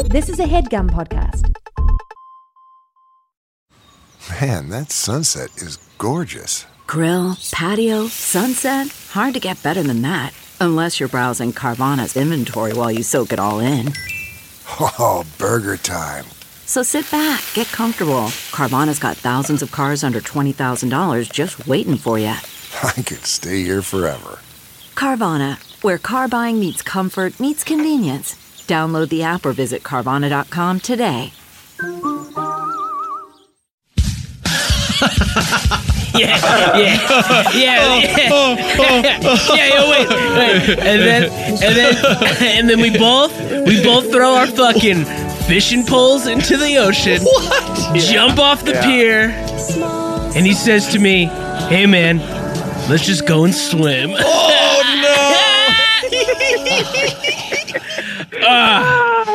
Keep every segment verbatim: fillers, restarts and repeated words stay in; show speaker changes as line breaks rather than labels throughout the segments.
This is a HeadGum podcast.
Man, that sunset is gorgeous.
Grill, patio, sunset. Hard to get better than that. Unless you're browsing Carvana's inventory while you soak it all in.
Oh, burger time.
So sit back, get comfortable. Carvana's got thousands of cars under twenty thousand dollars just waiting for you.
I could stay here forever.
Carvana, where car buying meets comfort meets convenience. Download the app or visit Carvana dot com today.
yeah, yeah, yeah, yeah, yeah, yeah, wait, wait, and then, and then, and then we both, we both throw our fucking fishing poles into the ocean,
What?
jump off the
Yeah.
pier, and he says to me, "Hey man, let's just go and swim."
Oh no!
Ah.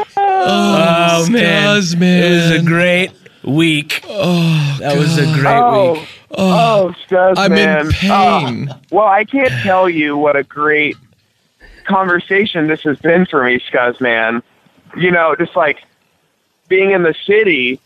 oh,
Oh man,
Scuzz, man,
it was a great week.
Oh,
that was a great
Oh,
week.
oh, Scuzz,
I'm
man.
in pain.
Oh, well, I can't tell you what a great conversation this has been for me, Scuzz, man. You know, just like being in the city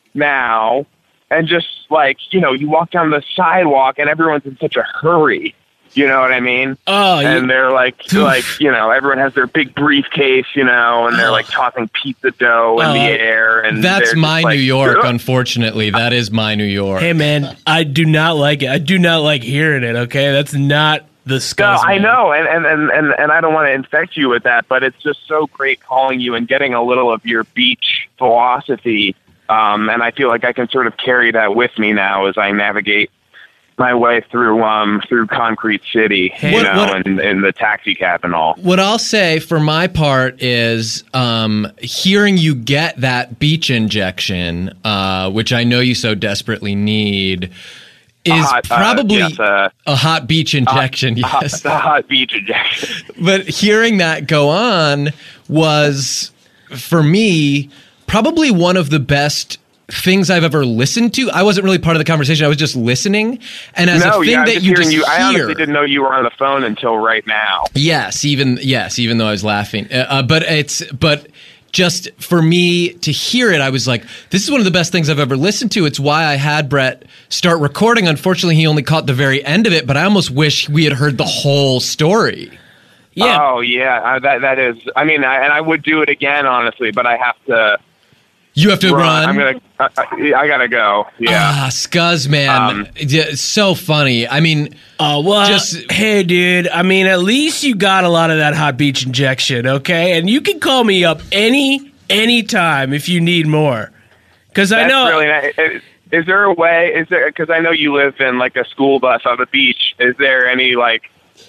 now and just like, you know, you walk down the sidewalk and everyone's in such a hurry. You know what I mean?
Oh,
and
you,
they're like, like, you know, everyone has their big briefcase, you know, and they're like tossing pizza dough in
Oh,
the air. And
That's
they're
my
just like,
New York,
"Ugh."
unfortunately. That is my New York.
hey man, I do not like it. I do not like hearing it. Okay, that's not the
No,
Scuzz.
I
man.
know, and, and, and, and, and I don't want to infect you with that, but it's just so great calling you and getting a little of your beach philosophy, um, and I feel like I can sort of carry that with me now as I navigate my way through um, through Concrete City, you
What-
know,
what-
and, and the taxi cab and all.
What I'll say for my part is um, hearing you get that beach injection, uh, which I know you so desperately need, is
hot, uh,
probably
yes, uh,
a hot beach injection.
Hot,
yes.
the hot beach injection.
But hearing that go on was, for me, probably one of the best things I've ever listened to. I wasn't really part of the conversation. I was just listening. And as
no,
a thing
yeah, I'm
that
just
you
hearing
just
you. I
hear.
honestly didn't know you were on the phone until right now.
Yes, even yes, even though I was laughing. Uh, uh, but it's but just for me to hear it, I was like, this is one of the best things I've ever listened to. It's why I had Brett start recording. Unfortunately, he only caught the very end of it, but I almost wish we had heard the whole story.
Yeah.
Oh yeah, uh, that that is. I mean, I, and I would do it again, honestly, but I have to.
You have to
run.
run.
I'm gonna. I, I, I gotta go. Yeah.
Ah, Scuzz, man.
Um,
Yeah, it's so funny. I mean,
Oh, well,
Just-
hey, dude, I mean, at least you got a lot of that hot beach injection, okay? And you can call me up any, any time if you need more. Because I
that's
know...
really nice. Is, is there a way? Is there? Because I know you live in like a school bus on the beach. Is there any like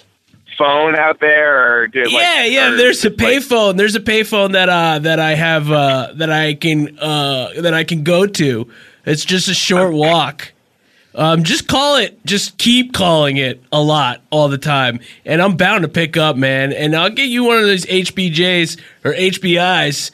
phone out there, or do, like,
yeah, yeah.
or
There's a
just, like-
payphone. There's a payphone that uh that I have uh that I can uh that I can go to. It's just a short walk. Um, just call it. Just keep calling it a lot, all the time, and I'm bound to pick up, man. And I'll get you one of those H B Js or H B Is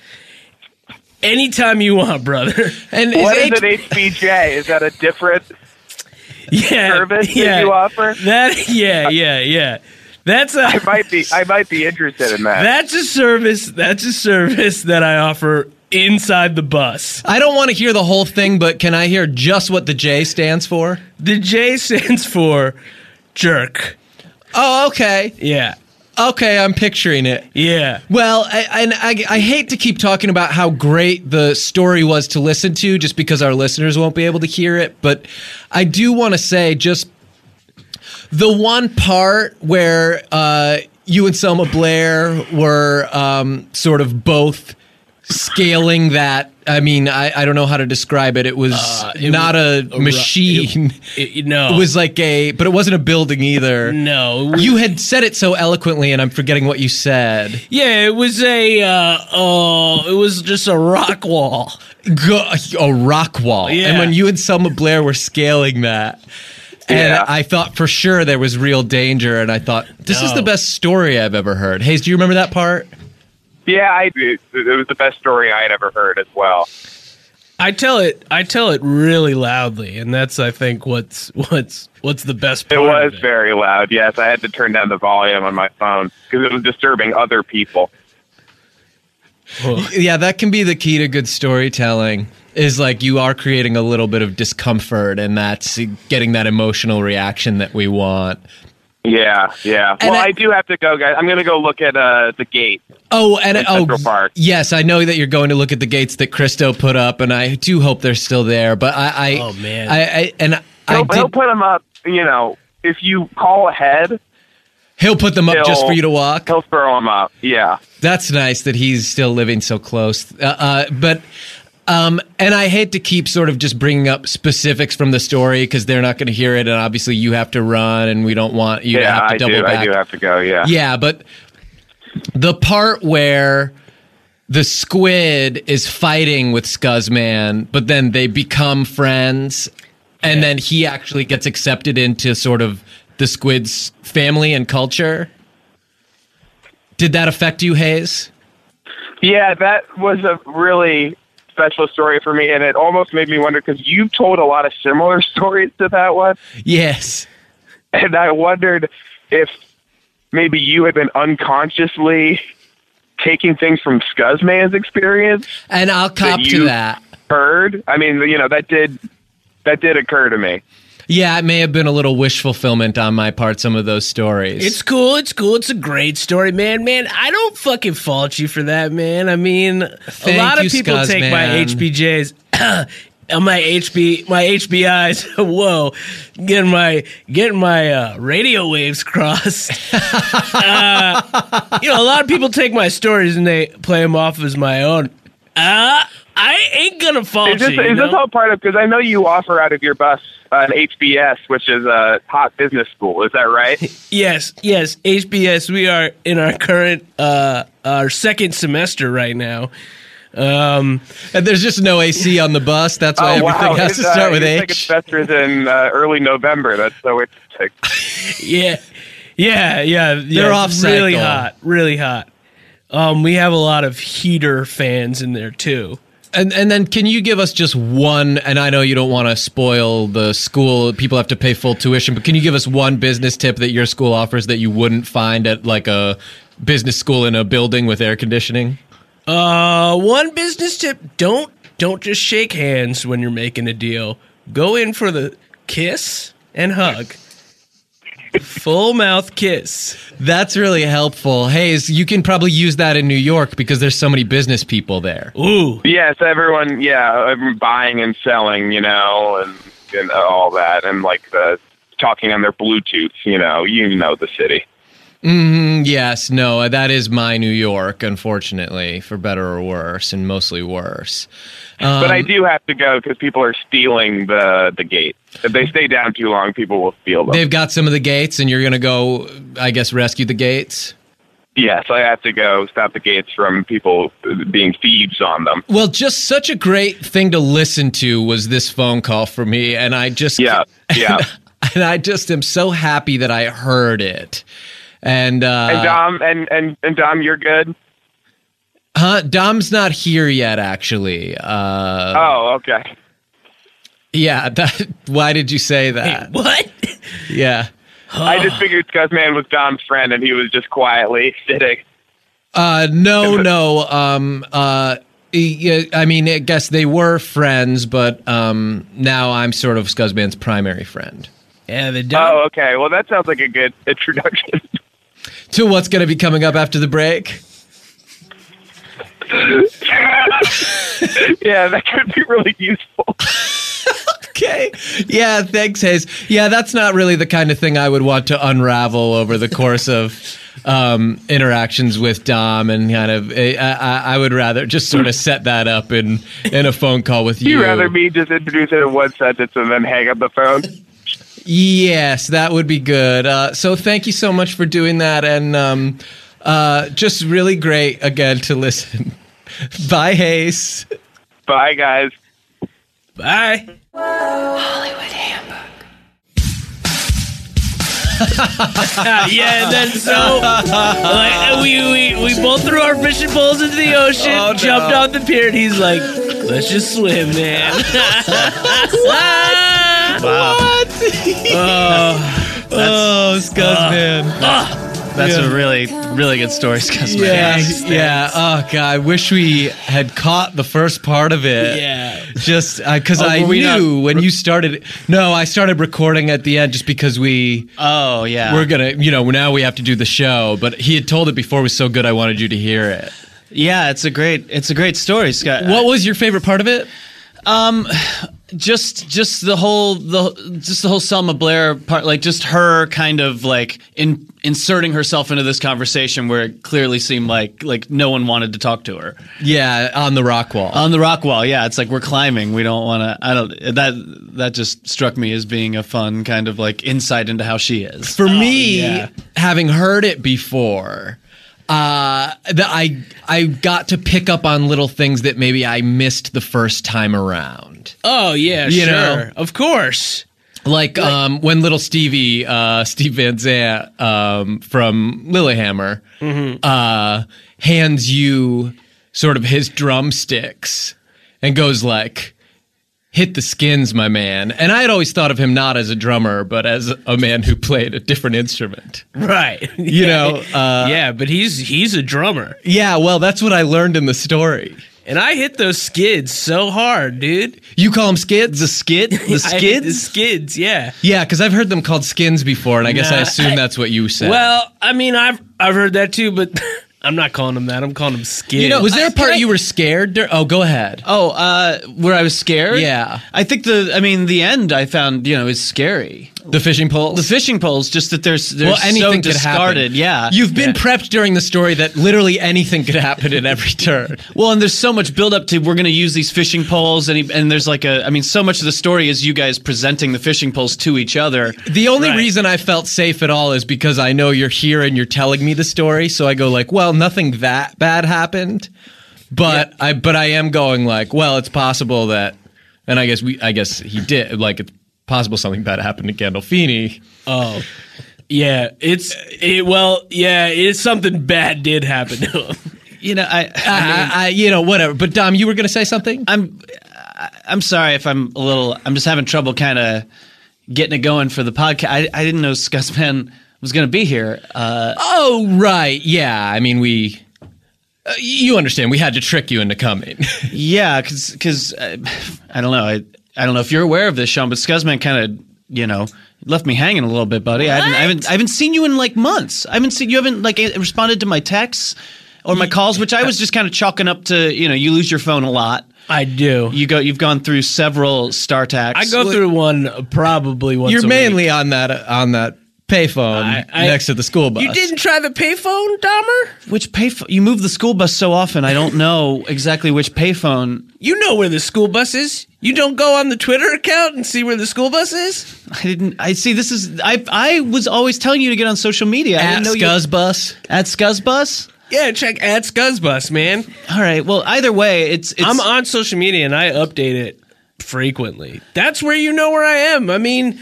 anytime you want, brother.
and
What is
H-
an H B J? Is that a different
Yeah,
service that
yeah.
you offer?
That yeah, yeah, yeah. That's a
I might be. I might be interested in that.
that's a service. That's a service that I offer inside the bus.
I don't want to hear the whole thing, but can I hear just what the J stands for?
The J stands for jerk.
Oh, okay.
Yeah,
Okay, I'm picturing it.
yeah.
Well, I, and I, I hate to keep talking about how great the story was to listen to just because our listeners won't be able to hear it, but I do want to say just the one part where uh, you and Selma Blair were um, sort of both scaling that. I mean, I, I don't know how to describe it. It was
Uh, it
not
was
a
a ru-
machine.
It, it- no,
It was like a, but it wasn't a building either.
no.
You had said it so eloquently, and I'm forgetting what you said.
Yeah, it was a. Uh, oh, it was just a rock wall.
Go, a rock wall.
Yeah.
And when you and Selma Blair were scaling that, and
Yeah.
I thought for sure there was real danger, and I thought, this is
No.
the best story I've ever heard. Hayes, do you remember that part?
Yeah, I do. It was the best story I had ever heard as well.
I tell it. I tell it really loudly, and that's I think what's what's what's the best
It
part.
was
of it.
very loud. Yes, I had to turn down the volume on my phone because it was disturbing other people.
Yeah, that can be the key to good storytelling. Is like you are creating a little bit of discomfort, and that's getting that emotional reaction that we want.
Yeah, yeah.
And
well,
I-
I, do have to go, guys. I'm going to go look at uh, the gate.
Oh, and
in
oh,
Central Park.
yes, I know that you're going to look at the gates that Christo put up, and I do hope they're still there. But I, I
Oh, man.
I, I and I
He'll,
did,
he'll put them up, you know, if you call ahead,
he'll put them up
he'll,
just for you to walk.
He'll throw them up, yeah.
That's nice that he's still living so close. Uh, uh, but, um, and I hate to keep sort of just bringing up specifics from the story because they're not going to hear it, and obviously you have to run, and we don't want you to
Yeah,
have to
I
double
do.
back.
I do have to go, yeah.
Yeah, but the part where the squid is fighting with Scuzzman, but then they become friends, and then he actually gets accepted into sort of the squid's family and culture. Did that affect you, Hayes?
Yeah, that was a really special story for me, and it almost made me wonder, because you've told a lot of similar stories to that one,
Yes.
and I wondered if maybe you had been unconsciously taking things from Scuzzman's experience.
And I'll cop
That
to
you-
that.
Heard? I mean, you know, that did that did occur to me.
Yeah, it may have been a little wish fulfillment on my part, some of those stories.
It's cool. It's cool. It's a great story, man. Man, I don't fucking fault you for that, man. I mean,
Thank
a lot
you,
of people
Scuzz,
take my
man.
H B Js. My H B, my H B Is. Whoa, getting my getting my uh, radio waves crossed. uh, you know, a lot of people take my stories and they play them off as my own. Uh, I ain't gonna fault
Is this,
you. you
is this
know?
all part of, because I know you offer out of your bus uh, an H B S, which is a hot business school. Is that right?
Yes, yes, H B S. We are in our current, uh, our second semester right now. Um,
And there's just no A C on the bus. That's why everything has
His,
to start
uh,
with
his
H.
second semester is in uh, early November. That's so interesting.
yeah, yeah, yeah. yeah
They're off
it's really
cycle.
hot, really hot. Um, we have a lot of heater fans in there too.
And and then can you give us just one, and I know you don't want to spoil the school, people have to pay full tuition, but can you give us one business tip that your school offers that you wouldn't find at like a business school in a building with air conditioning?
Uh, one business tip: don't don't just shake hands when you're making a deal. Go in for the kiss and hug. Full mouth kiss.
That's really helpful. Hayes, you can probably use that in New York because there's so many business people there.
Ooh.
Yes, everyone, yeah, everyone buying and selling, you know, and, and all that, and like the talking on their Bluetooth, you know, you know the city.
Mm, yes, no, that is my New York, unfortunately, for better or worse, and mostly worse. Um,
But I do have to go because people are stealing the the gate. If they stay down too long, people will steal them.
They've got some of the gates, and you're going to go, I guess, rescue the gates?
Yes, I have to go stop the gates from people being thieves on them.
Well, just such a great thing to listen to was this phone call for me, and I just
Yeah, yeah.
and I just am so happy that I heard it. And uh,
And Dom, and, and, and Dom, you're good?
huh, Dom's not here yet, actually. Uh,
Oh, okay.
yeah. That, why did you say that?
What?
Yeah.
I just figured Scuzzman was Dom's friend, and he was just quietly sitting.
Uh, no, no. Um, uh, yeah, I mean, I guess they were friends, but um, now I'm sort of Scuzzman's primary friend.
Yeah, the dog.
Oh, okay. Well, that sounds like a good introduction.
To what's going to be coming up after the break?
Yeah, that could be really useful.
Okay. Yeah, thanks, Hayes. Yeah, that's not really the kind of thing I would want to unravel over the course of um, interactions with Dom, and kind of, I, I, I would rather just sort of set that up in, in a phone call with you.
You'd rather me just introduce it in one sentence and then hang up the phone?
Yes, that would be good. Uh, so thank you so much for doing that, and um, uh, just really great, again, to listen. Bye, Hayes.
Bye, guys.
Bye. Yeah, and then so like, we, we we both threw our fishing poles into the ocean,
Oh, no.
jumped off the pier, and he's like, "Let's just swim, man."
What?
Oh,
oh, Scuzz, man.
ah.
That's
Yeah.
a really, really good story, Scuzman.
Yeah,
Thanks,
yeah. Oh god, I wish we had caught the first part of it.
Yeah.
Just because
Oh,
I
were we
knew
not-
when you started. No, I started recording at the end just because we
Oh, yeah.
we're gonna, you know, now we have to do the show. But he had told it before it was so good, I wanted you to hear it.
Yeah, it's a great, it's a great story, Scott.
What was your favorite part of it?
Um, just, just the whole, the just the whole Selma Blair part, like just her kind of like in inserting herself into this conversation where it clearly seemed like like no one wanted to talk to her
Yeah, on the rock wall.
on the rock wall. Yeah, it's like we're climbing. We don't want to. I don't. That that just struck me as being a fun kind of like insight into how she is.
For me,
yeah.
having heard it before, uh, that I I got to pick up on little things that maybe I missed the first time around.
Oh yeah,
You
sure,
know.
of course.
Like um, when little Stevie, uh, Steve Van Zandt um, from Lilyhammer, uh, hands you sort of his drumsticks and goes like, "Hit the skins, my man." And I had always thought of him not as a drummer, but as a man who played a different instrument.
Right.
You know, uh,
yeah, but he's he's a drummer,
Yeah, well, that's what I learned in the story.
and I hit those skids so hard, dude.
You call them skids?
The skid, the
I hit
skids.
the skids, yeah.
Yeah, because I've heard them called skins before, and I guess I
Nah,
assume
I-
that's what you said.
Well, I mean, I've I've heard that too, but I'm not calling them that. I'm calling them skids.
you know, was there a
I-
part
can I-
you were scared? dur- Oh, go ahead.
Oh, uh, where I was scared?
Yeah.
I think the, I mean, the end I found, you know, is scary.
The fishing poles?
The fishing poles, just that there's, they're
well, anything
so
could
discarded.
happen.
Yeah.
You've been
Yeah.
prepped during the story that literally anything could happen at every turn.
Well, and there's so much build up to we're going to use these fishing poles, and he, and there's like a, I mean, so much of the story is you guys presenting the fishing poles to each other.
The only
Right.
reason I felt safe at all is because I know you're here and you're telling me the story, so I go like, well, nothing that bad happened. But I but I am going like, well, it's possible that, and I guess we I guess he did, like it's possible something bad happened to Gandolfini.
Oh, yeah. It's it. Well, yeah. It's something bad did happen to him.
You know, I, I,
I, I, you know, whatever. But Dom, you were going to say something?
I'm, I'm sorry if I'm a little, I'm just having trouble kind of getting it going for the podcast. I, I didn't know Scuzman was going to be here. Uh,
Oh, right. Yeah. I mean, we. Uh, you understand. We had to trick you into coming.
yeah, because, because uh, I don't know. I, I don't know if you're aware of this, Sean, but Scuzman kind of, you know, left me hanging a little bit, buddy. I haven't, I haven't, I haven't seen you in like months. I haven't seen you haven't like responded to my texts or my calls, which I was just kind of chalking up to, you know, you lose your phone a lot.
I do.
You go, you've gone through several StarTacs.
I go through one uh, probably once.
You're
a
mainly
week.
on that on that payphone
I- I-
next to the school bus.
You didn't try the payphone, Dahmer?
Which payphone? You move the school bus so often, I don't know exactly which payphone.
You know where the school bus is. You don't go on the Twitter account and see where the school bus is.
I didn't. I see. This is. I. I was always telling you to get on social media. I
At
didn't know you-
Scuzzbus.
At Scuzzbus.
Yeah, check at Scuzzbus, man.
All right. Well, either way, it's. it's
I'm on social media and I update it frequently. That's where you know where I am. I mean,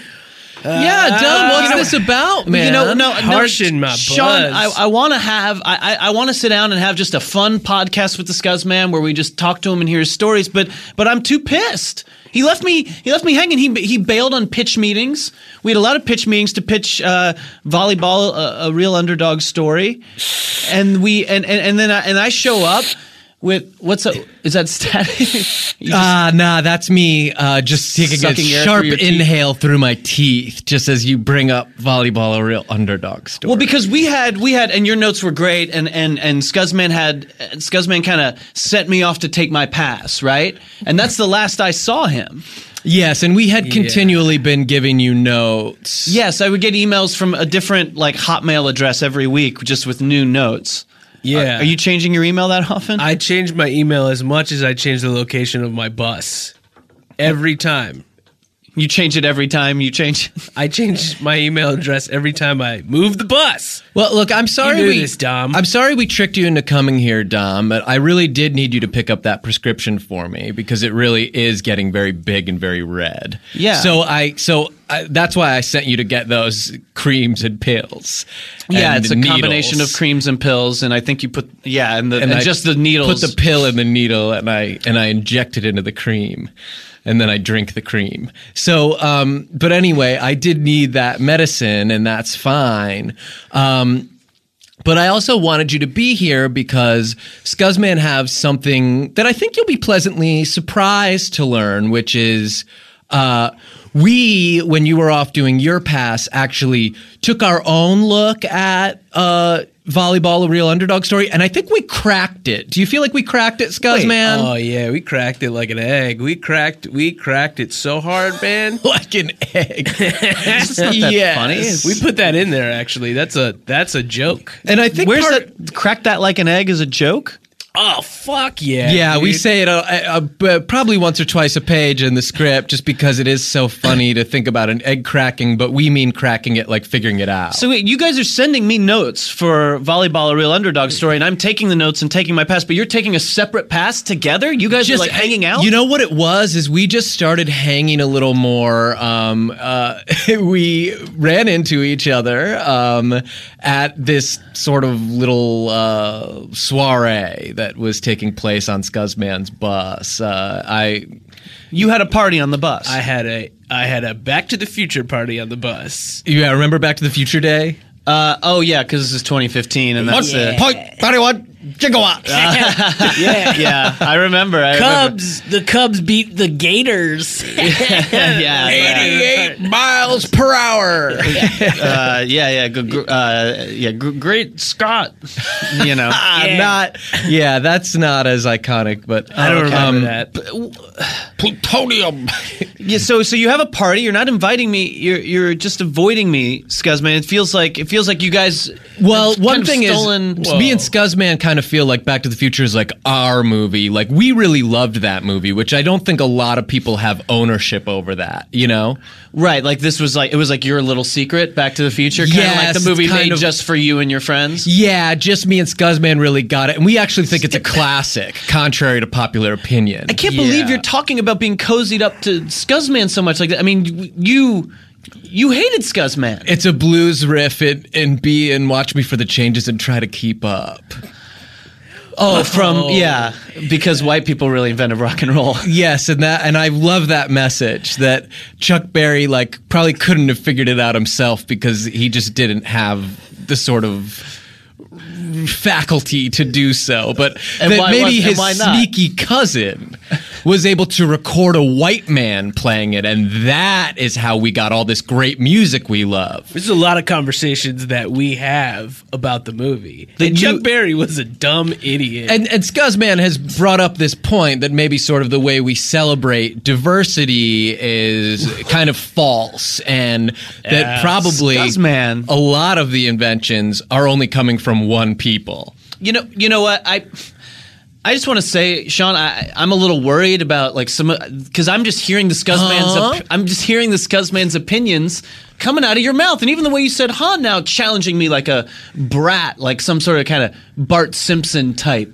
Yeah, Dom, what's
you know-
this about, man?
You know, no,
Harshen
no,
my
Sean,
buzz.
I, I want to have, I, I, I want to sit down and have just a fun podcast with the Scuzzman where we just talk to him and hear his stories. But, but I'm too pissed. He left me. He left me hanging. He he bailed on pitch meetings. We had a lot of pitch meetings to pitch uh, volleyball, a, a real underdog story, and we and and, and then I, and I show up with what's up? Is that static? You just-
Ah, nah, that's me uh, just taking a
Sucking air
sharp
through your teeth.
inhale through my teeth just as you bring up volleyball, a real underdog story.
Well, because we had we had, and your notes were great, and and and Scuzzman had Scuzzman kind of set me off to take my pass, right? And that's the last I saw him.
yes, and we had continually been giving you notes.
Yes, I would get emails from a different like Hotmail address every week, just with new notes.
yeah.
Are you changing your email that often?
I change my email as much as I change the location of my bus. Every time.
you change it every time you change.
I change my email address every time I move the bus.
Well, look, I'm sorry
You knew
we
this, Dom.
I'm sorry we tricked you into coming here, Dom, but I really did need you to pick up that prescription for me because it really is getting very big and very red.
Yeah.
So I so I, that's why I sent you to get those creams and pills.
Yeah,
and
it's a
needles.
combination of creams and pills, and I think you put yeah, and the and,
I
just the needles.
Put the pill in the needle, and I and I inject it into the cream, and then I drink the cream. So, um, but anyway, I did need that medicine, and that's fine. Um, But I also wanted you to be here because Scuzzman have something that I think you'll be pleasantly surprised to learn, which is uh, we, when you were off doing your pass, actually took our own look at uh, Volleyball, A Real Underdog Story, and I think we cracked it. Do you feel like we cracked it, Scuzzman?
Oh yeah, we cracked it like an egg. We cracked we cracked it so hard, man.
Like an egg.
It's not that
Yes.
funny. It's-
We put that in there actually. That's a that's a joke.
And I think
Where's
part-
that? Crack that like an egg is a joke?
Oh fuck yeah.
Yeah, we
dude.
say it uh, uh, uh, probably once or twice a page in the script just because it is so funny to think about an egg cracking, but we mean cracking it like figuring it out.
So wait, you guys are sending me notes for Volleyball, A Real Underdog Story, and I'm taking the notes and taking my pass, but you're taking a separate pass together? You guys are like hanging out?
You know what it was is we just started hanging a little more. Um, uh, we ran into each other um, at this sort of little uh, soiree that was taking place on Scuzzman's bus. Uh, I
You had a party on the bus.
I had a I had a Back to the Future party on the bus.
yeah, remember Back to the Future Day?
Uh, oh, yeah, because this is twenty fifteen, and that's uh,
Point thirty-one gigawatts.
Yeah.
yeah, I remember. I
Cubs, the Cubs beat the Gators.
remember. yeah, yeah,
eighty-eight miles per hour.
uh, yeah, yeah, g- gr- uh, yeah. Gr- great Scott, you know.
Ah,
Yeah.
not. Yeah, that's not as iconic, but
I don't remember
um,
that.
plutonium.
Yeah, so so you have a party. You're not inviting me. You're you're just avoiding me, Scuzzman. It feels like it feels like you guys.
Well,
have
one
kind of
thing
stolen,
is, me and Scuzzman kind of feel like Back to the Future is like our movie. Like we really loved that movie, which I don't think a lot of people have ownership over that. You know?
right? Like this was like it was like your little secret, Back to the Future, kind of
Yes,
like the movie
it's kind
made
of-
just for you and your friends.
Yeah, just me and Scuzzman really got it, and we actually think it's a classic, contrary to popular opinion.
I can't
Yeah.
believe you're talking about being cozied up to Scuzzman so much like that. I mean, you you hated Scuzzman.
It's a blues riff in, in B and Watch Me for the Changes and Try to Keep Up.
Oh, from yeah, because white people really invented rock and roll.
Yes, and that and I love that message that Chuck Berry like probably couldn't have figured it out himself because he just didn't have the sort of faculty to do so, but
And
that
why
maybe
was- and
his
why not?
sneaky cousin was able to record a white man playing it, and that is how we got all this great music we love.
There's a lot of conversations that we have about the movie.
That
And
you-
Chuck Berry was a dumb idiot.
And, and Scuzzman has brought up this point that maybe sort of the way we celebrate diversity is kind of false, and that
Yeah,
probably
Scuzzman.
a lot of the inventions are only coming from one people.
You know, you know what I. I just want to say, Sean, I, I'm a little worried about like some because I'm just hearing the Scuzzman's.
Huh?
Op- I'm just hearing the Scuzzman's opinions coming out of your mouth, and even the way you said "huh" now, challenging me like a brat, like some sort of kind of Bart Simpson type.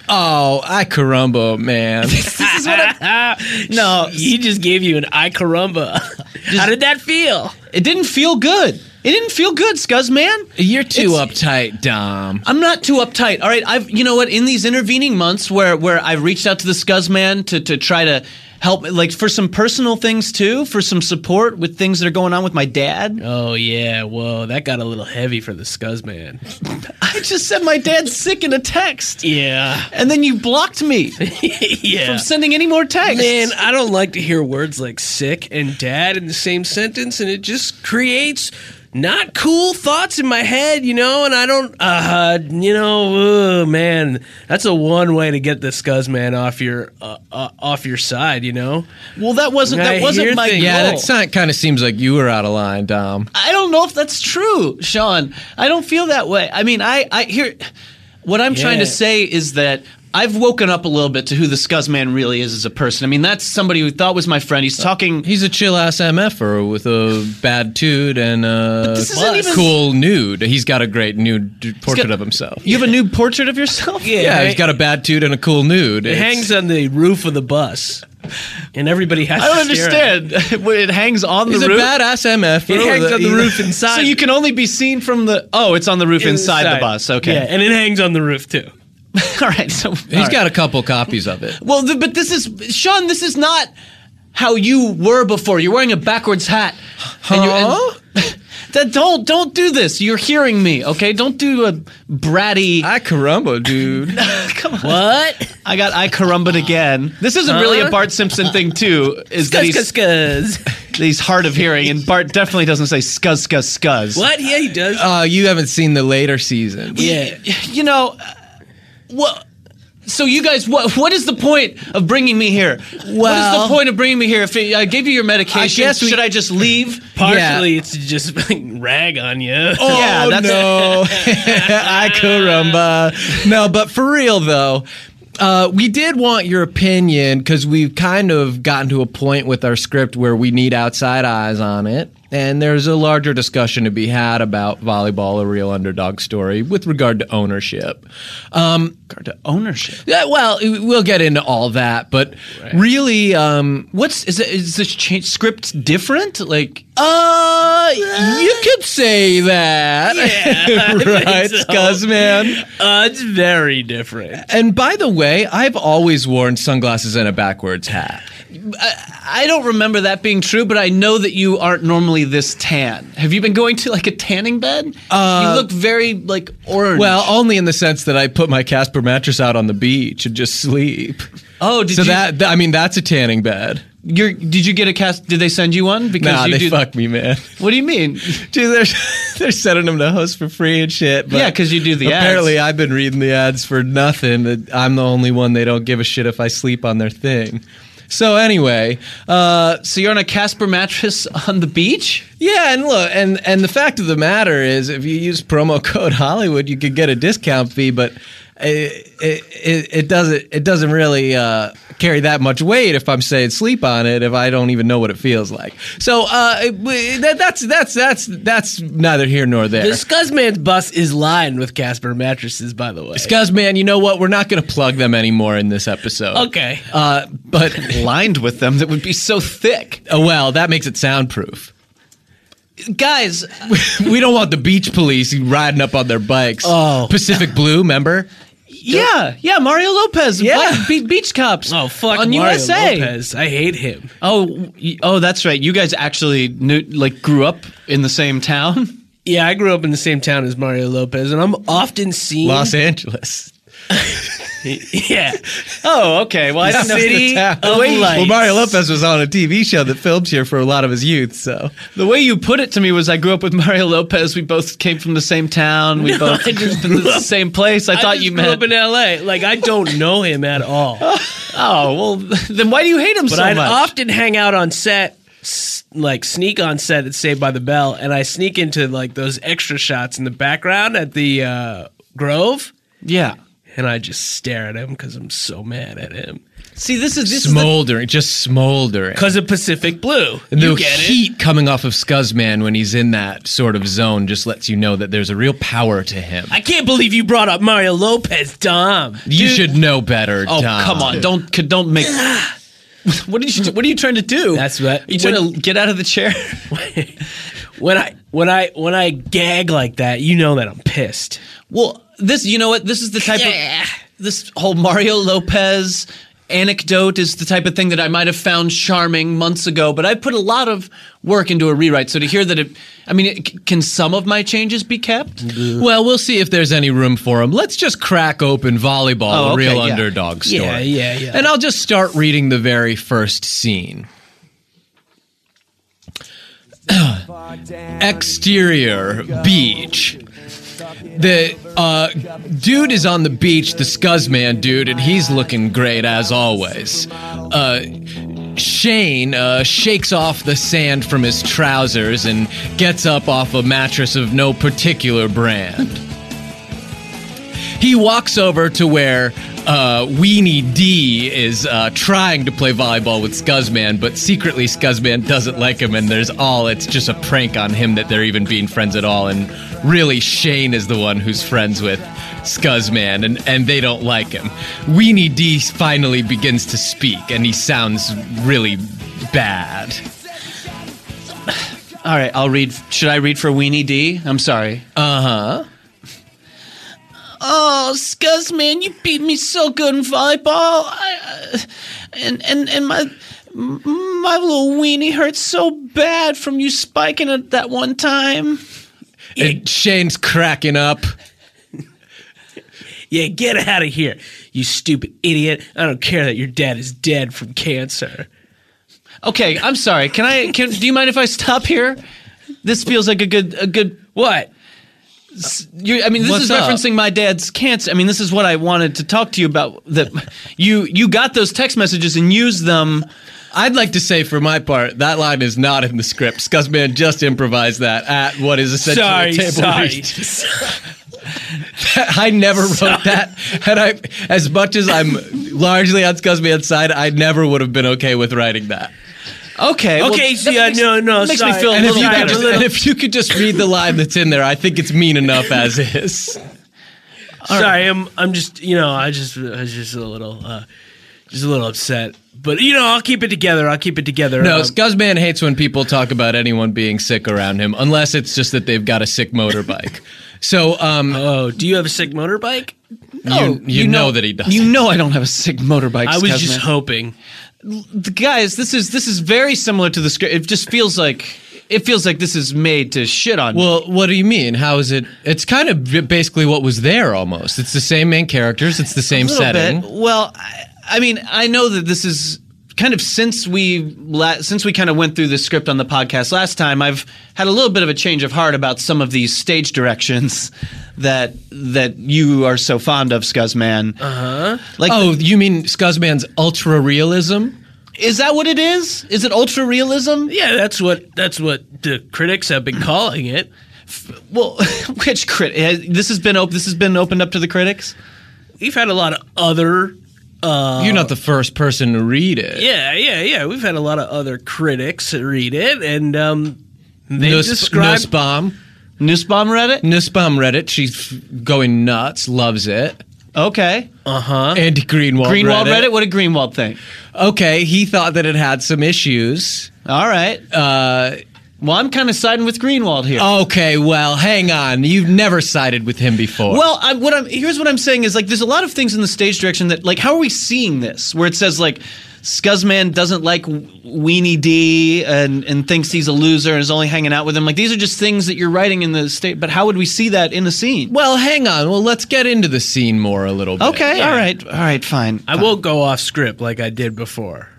Oh, I caramba, man.
This is what I, no,
he just gave you an I caramba. How did that feel?
it didn't feel good. It didn't feel good, Scuzzman.
You're too
It's-
uptight, Dom.
I'm not too uptight. All right, I've you know what? In these intervening months, where where I've reached out to the Scuzzman to to try to help, like for some personal things too, for some support with things that are going on with my dad.
Oh yeah, whoa, that got a little heavy for the Scuzzman.
I just said my dad's sick in a text,
Yeah,
and then you blocked me
yeah.
from sending any more texts.
Man, I don't like to hear words like sick and dad in the same sentence, and it just creates not cool thoughts in my head, you know, and I don't, uh, you know, uh, man, that's a one way to get the Scuzzman off your, uh, uh, off your side, you know?
well, that wasn't
I
that wasn't
hear
my
things.
Yeah,
goal.
that kind of seems like you were out of line, Dom.
I don't know if that's true, Sean. I don't feel that way. I mean, I, I hear what I'm trying to
Yeah.
say is that I've woken up a little bit to who the Scuzzman really is as a person. I mean, that's somebody who thought was my friend. He's talking.
He's a chill ass M F-er with a bad toot and a
this isn't even-
cool nude. He's got a great nude portrait
got-
of himself.
You have a nude portrait of yourself?
Yeah, he's got a bad toot and a cool nude.
It
It's-
hangs on the roof of the bus, and everybody has
I don't
to stare at it.
understand. it hangs on
He's
the
a
roof.
badass M F.
It hangs on the roof inside.
So you can only be seen from the. Oh, it's on the roof inside, the bus. Okay.
Yeah, and it hangs on the roof, too.
All right. So
He's got a couple copies of it.
Well, th- but this is Sean. This is not how you were before. You're wearing a backwards hat. And you- and- That don't don't do this. You're hearing me, okay? Don't do a bratty.
I caramba, dude.
Come on.
What?
I got I carumbaed again. This isn't really a
Huh?
Bart Simpson thing, too. Is that
Scuzz,
he's,
scuzz, scuzz.
he's hard of hearing, and Bart definitely doesn't say scuzz, scuzz, scuzz.
What? Yeah, he does.
Uh, you haven't seen the later seasons.
yeah.
You know, uh, what? So you guys, what what is the point of bringing me here? what is
Well-
the point of bringing me here? If I gave you your medication,
guess we-
should I just leave?
Partially, it's to just like, rag on you.
Oh,
Yeah, that's-
no. I caramba. No, but for real, though, uh, we did want your opinion because we've kind of gotten to a point with our script where we need outside eyes on it. And there's a larger discussion to be had about volleyball, a real underdog story, with regard to ownership. Um,
Regard to ownership.
yeah, well, we'll get into all that, but really, um,
What's is it? Is the change, script different? Like,
uh, you could say that,
Yeah, I think
right,
so.
Scuzzman?
Uh, it's very different.
And by the way, I've always worn sunglasses and a backwards hat.
I don't remember that being true, but I know that you aren't normally this tan. Have you been going to like a tanning bed?
Uh,
you look very like orange.
Well, only in the sense that I put my Casper mattress out on the beach and just sleep.
oh, did
so
you?
that, I mean, that's a tanning bed.
You're, did you get a cast? Did they send you one? Because
Nah,
you
they
do,
fuck me, man.
What do you mean?
Dude, they're, they're sending them to host for free and shit. But
Yeah, 'cause you do the ads.
Apparently, I've been reading the ads for nothing. I'm the only one they don't give a shit if I sleep on their thing. So anyway, uh,
So you're on a Casper mattress on the beach?
yeah, and look, and and the fact of the matter is, if you use promo code Hollywood, you could get a discount fee, but it it, it, it doesn't it doesn't really uh, carry that much weight if I'm saying sleep on it if I don't even know what it feels like. So uh, it- that, that's that's that's that's neither here nor there.
The Scuzzman's bus is lined with Casper mattresses, by the way.
Scuzz, man, you know what? We're not going to plug them anymore in this episode.
Okay.
Uh, but
Lined with them that would be so thick.
uh, well, that makes it soundproof.
Guys,
We don't want the beach police riding up on their bikes.
Oh.
Pacific Blue, remember?
yeah, yeah, Mario Lopez,
Yeah.
Black Be- Beach Cops.
Oh, fuck
on
Mario
U S A.
Lopez. I hate him.
Oh, y- oh, that's right. You guys actually knew, like, grew up in the same town.
Yeah, I grew up in the same town as Mario Lopez, and I'm often seen.
Los Angeles.
Yeah.
Oh, okay. Well, I
That's
didn't know
City
the town.
of
Well,
Lights.
Mario Lopez was on a T V show that filmed here for a lot of his youth, so.
the way you put it to me was I grew up with Mario Lopez. We both came from the same town. We
No,
both
I just
from the
grew up-
same place. I,
I
thought
just
you
grew
meant.
up in L A. Like, I don't know him at all.
oh, well, then why do you hate him
But
so
I'd
much?
often hang out on set, s- like sneak on set at Saved by the Bell, and I sneak into like those extra shots in the background at the uh, Grove,
yeah.
and I just stare at him because I'm so mad at him.
See, this is this is the,
Smoldering, just smoldering.
Because of Pacific Blue.
And
You
the
get it.
heat coming off of Scuzzman when he's in that sort of zone just lets you know that there's a real power to him.
I can't believe you brought up Mario Lopez, Dom.
You should know better,
Oh,
Tom.
come on! Don't c- don't make. What did you? What are you trying to do?
That's what-
Are you trying to get out of the chair.
When I when I when I gag like that, you know that I'm pissed.
Well, this, you know what? This is the type
Yeah.
of this whole Mario Lopez anecdote is the type of thing that I might have found charming months ago, but I put a lot of work into a rewrite. So to hear that it, I mean, it, can some of my changes be kept?
Well, we'll see if there's any room for him. Let's just crack open volleyball,
Oh,
a
okay,
real
yeah.
underdog story.
Yeah, yeah, yeah.
And I'll just start reading the very first scene. Exterior beach. The uh, dude is on the beach, the Scuzzman dude, and he's looking great as always. Uh, Shane uh, shakes off the sand from his trousers and gets up off a mattress of no particular brand. He walks over to where uh, Weenie D is uh, trying to play volleyball with Scuzzman, but secretly Scuzzman doesn't like him, and there's all, it's just a prank on him that they're even being friends at all, and really Shane is the one who's friends with Scuzzman, and, and they don't like him. Weenie D finally begins to speak, and he sounds really bad.
All right, I'll read. Should I read for Weenie D? I'm sorry.
Uh-huh.
Oh, Scuzz, man, you beat me so good in volleyball. I, uh, and and and my My little weenie hurts so bad from you spiking it that one time.
And Shane's cracking up.
Yeah, get out of here, you stupid idiot. I don't care that your dad is dead from cancer.
Okay, I'm sorry. Can I? Can do you mind if I stop here? This feels like a good a good
What?
You're, I mean, this
What's
is
up?
referencing my dad's cancer. I mean, this is what I wanted to talk to you about. That you you got those text messages and used them.
I'd like to say, for my part, that line is not in the script. Scuzzman just improvised that at what is essentially
Sorry,
a table
sorry.
read. I never wrote that, and I, as much as I'm largely on Scuzzman's side, I never would have been okay with writing that.
Okay. well,
Okay,
that
yeah,
makes-
no, no,
Makes
sorry.
me feel a
And if,
little
you could
better.
just, and if you could just read the line that's in there, I think it's mean enough as is.
Sorry, I'm I'm just you know I just I was just a little uh, just a little upset, but you know I'll keep it together. I'll keep it together.
No,
Um,
Scuzzman hates when people talk about anyone being sick around him, unless it's just that they've got a sick motorbike. So, um,
oh, do you have a sick motorbike?
you, you, know, that he does.
You know I don't have a sick motorbike.
I was
Scuzzman.
just hoping.
The guys, this is this is very similar to the script. It just feels like it feels like this is made to shit on. me.
Well, what do you mean? How is it? It's kind of basically what was there almost. It's the same main characters. It's the same
a little
setting.
bit. Well, I, I mean, I know that this is kind of since we la- since we kind of went through the script on the podcast last time. I've had a little bit of a change of heart about some of these stage directions that that you are so fond of, Scuzzman. Uh huh. Like,
Oh, you mean Scuzzman's ultra realism?
is that what it is? Is it ultra realism?
Yeah, that's what that's what the critics have been calling it.
Well, which crit? has- This has been op- this has been opened up to the critics.
We've had a lot of other. Uh,
You're not the first person to read it.
yeah, yeah, yeah. We've had a lot of other critics read it, and um, they
Nus-
describe.
Nussbaum.
Nussbaum read it.
Nussbaum read it. She's f- going nuts. Loves it.
Okay.
Uh huh.
Andy Greenwald,
Greenwald
read,
read it. What did Greenwald think?
Okay, he thought that it had some issues.
All right.
Uh,
Well, I'm kind of siding with Greenwald here.
okay, well, hang on. You've never sided with him before.
Well, I, what I'm here's what I'm saying is like there's a lot of things in the stage direction that like how are we seeing this where it says like Scuzzman doesn't like Weenie D and and thinks he's a loser and is only hanging out with him. Like these are just things that you're writing in the state. But how would we see that in the scene?
Well, hang on. Well, let's get into the scene more a little bit.
Okay, all right, all right, fine.
I won't go off script like I did before.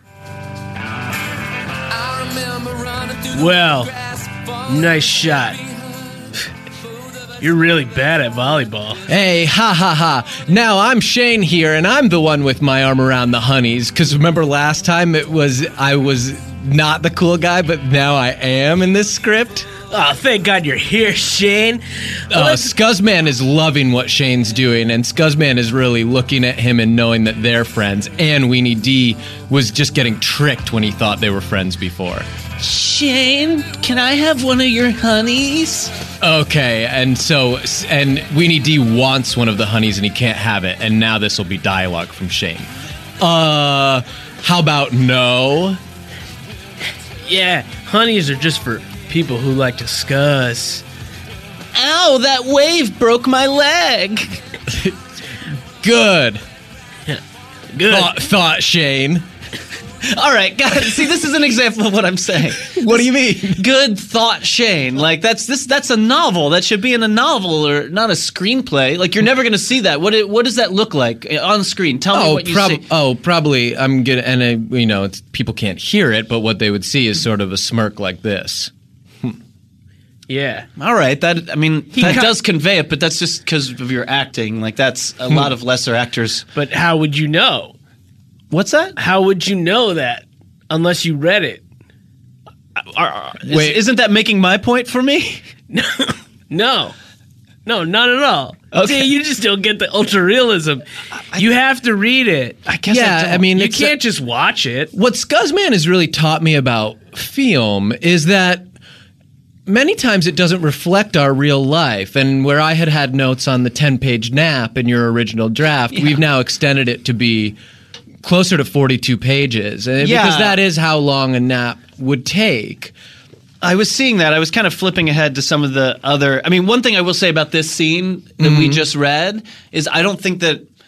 Well, nice shot. You're really bad at volleyball.
Hey, ha ha ha. Now I'm Shane here, and I'm the one with my arm around the honeys. Because remember last time it was I was not the cool guy, but now I am in this script?
Oh, thank God you're here, Shane.
Uh,
Let's-
Scuzzman is loving what Shane's doing, and Scuzzman is really looking at him and knowing that they're friends. And Weenie D was just getting tricked when he thought they were friends before.
Shane, can I have one of your honeys?
Okay, and so and Weenie D wants one of the honeys and he can't have it, and now this will be dialogue from Shane. Uh, how about no?
yeah, honeys are just for people who like to scuzz.
Ow, that wave broke my leg.
Good
Good.
thought, thought Shane.
All right, guys. See, this is an example of what I'm saying.
What do you mean?
Good thought, Shane. Like that's this. That's a novel. That should be in a novel or not a screenplay. Like you're never going to see that. What it, What does that look like on screen? Tell me
Oh,
what you
prob-
see.
oh, probably. I'm gonna, and uh, you know, it's, people can't hear it, but what they would see is sort of a smirk like this.
Yeah.
All right. That I mean, that
ca-
does convey it, but that's just because of your acting. Like that's a lot of lesser actors.
But how would you know?
What's that?
How would you know that unless you read it?
Is,
Wait.
isn't that making my point for me?
No. No, not at all.
Okay.
See, you just don't get the ultra realism. You have to read it.
I guess.
Yeah,
I,
I mean,
You
it's
can't just watch it.
what Scuzzman has really taught me about film is that many times it doesn't reflect our real life. And where I had had notes on the ten-page nap in your original draft, we've now extended it to be closer to forty-two pages. Uh,
Yeah.
Because that is how long a nap would take.
I was seeing that. I was kind of flipping ahead to some of the other. I mean, one thing I will say about this scene that we just read is I don't think that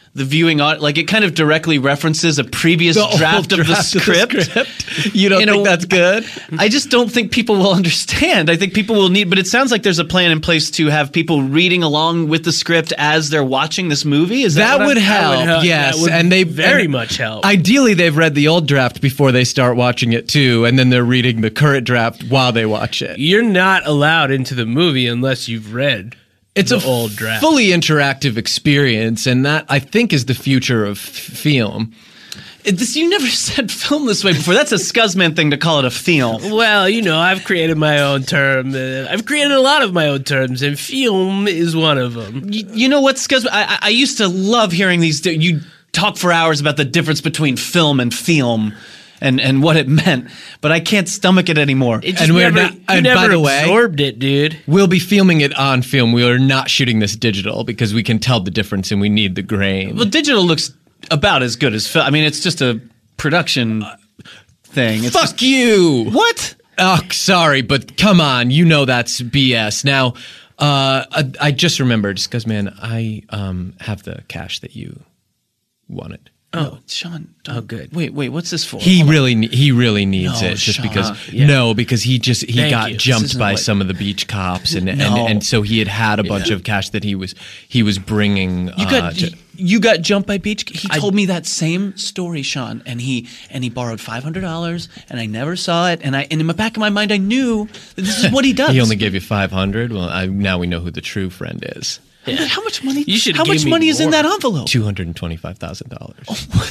the viewing au- like it kind of directly references a previous
The old
draft, of, the
draft of the
script.
script. You don't
In
think
a-
that's good?
I just don't think people will understand. I think people will need, but it sounds like there's a plan in place to have people reading along with the script as they're watching this movie. Is that,
That
what
would
I'm-
help,
would help.
yes.
That would
and they
very
and
much help.
Ideally, they've read the old draft before they start watching it too, and then they're reading the current draft while they watch it.
You're not allowed into the movie unless you've read
It's
the
a
old draft.
fully interactive experience, and that I think is the future of f- film.
It- This, you never said film this way before. That's a Scuzzman thing to call it a film.
Well, you know, I've created my own term. Uh, I've created a lot of my own terms, and film is one of them.
You, you know what, Scuzzman? I, I- I used to love hearing these. di- You talk for hours about the difference between film and film. And, and what it meant, but I can't stomach it anymore.
It just
And we're
never,
not-
you
and by
never
the way-
absorbed it, dude.
We'll be filming it on film. We are not shooting this digital because we can tell the difference, and we need the grain.
Well, digital looks about as good as film. I mean, it's just a production thing. It's
Fuck
just-
you!
What?
Oh, sorry, but come on, you know that's B S. Now, uh, I, I just remembered, because man, I um, have the cash that you wanted.
Oh, Sean.
Oh, good.
Wait, wait. What's this for?
He
Hold on.
really, ne- he really needs
No,
it, just
Sean.
because.
Uh,
yeah.
No, because he just he
Thank
got
you. This
jumped
isn't
by
what-
some of the beach cops, and
No.
and, and so he had had a bunch of cash that he was he was bringing.
You got
uh, to-
you got jumped by beach. He told me that same story, Sean, and he and he borrowed five hundred dollars, and I never saw it, and I and in the back of my mind I knew that this is what he does.
he only gave you five hundred. Well, I, now we know who the true friend is.
How much- How much money?
You should
How
give
much
me
money is in
more.
that envelope?
Two hundred and twenty-five thousand dollars.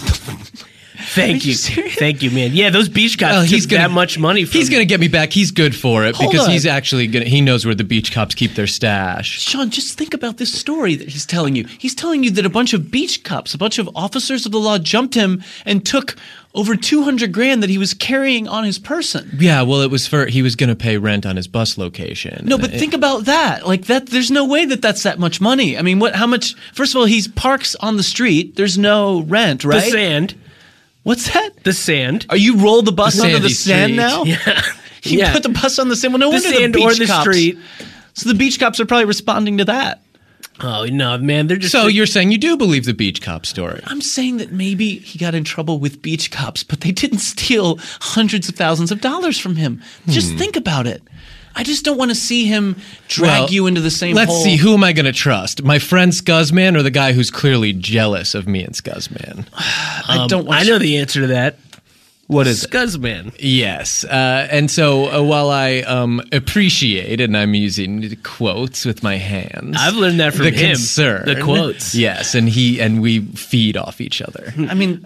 Thank
Are you
you,
serious?
thank you, man. Yeah, those beach cops
Well,
took
he's gonna,
that much money. From
He's going to get me back. He's good for it
Hold
because
on.
he's actually going to, he knows where the beach cops keep their stash.
Sean, just think about this story that he's telling you. He's telling you that a bunch of beach cops, a bunch of officers of the law jumped him and took over two hundred grand that he was carrying on his person.
Yeah, well, it was for, he was going to pay rent on his bus location.
No, but
It-
think about that. Like that, there's no way that that's that much money. I mean, what? How much? First of all, he parks on the street. There's no rent,
the
right?
sand.
What's that?
The sand.
Are you roll the bus
The
onto the
sandy
sand
street.
now?
Yeah,
You
yeah.
put the bus on the sand. Well, no
the
wonder
sand
the beach
or the
cops.
street.
So the beach cops are probably responding to that.
Oh no, man! They're just
So you're saying you do believe the beach cop story?
I'm saying that maybe he got in trouble with beach cops, but they didn't steal hundreds of thousands of dollars from him. Just think about it. I just don't want to see him drag
Well,
you into the same
Let's
hole.
see, who am I going to trust? My friend Scuzzman or the guy who's clearly jealous of me and Scuzzman?
I don't want
I know the answer to that.
What is it?
Scuzzman.
Yes. Uh, and so uh, while I um, appreciate, and I'm using quotes with my hands.
I've learned that from
the
him.
concern.
The quotes.
Yes, and he and we feed off each other.
I mean,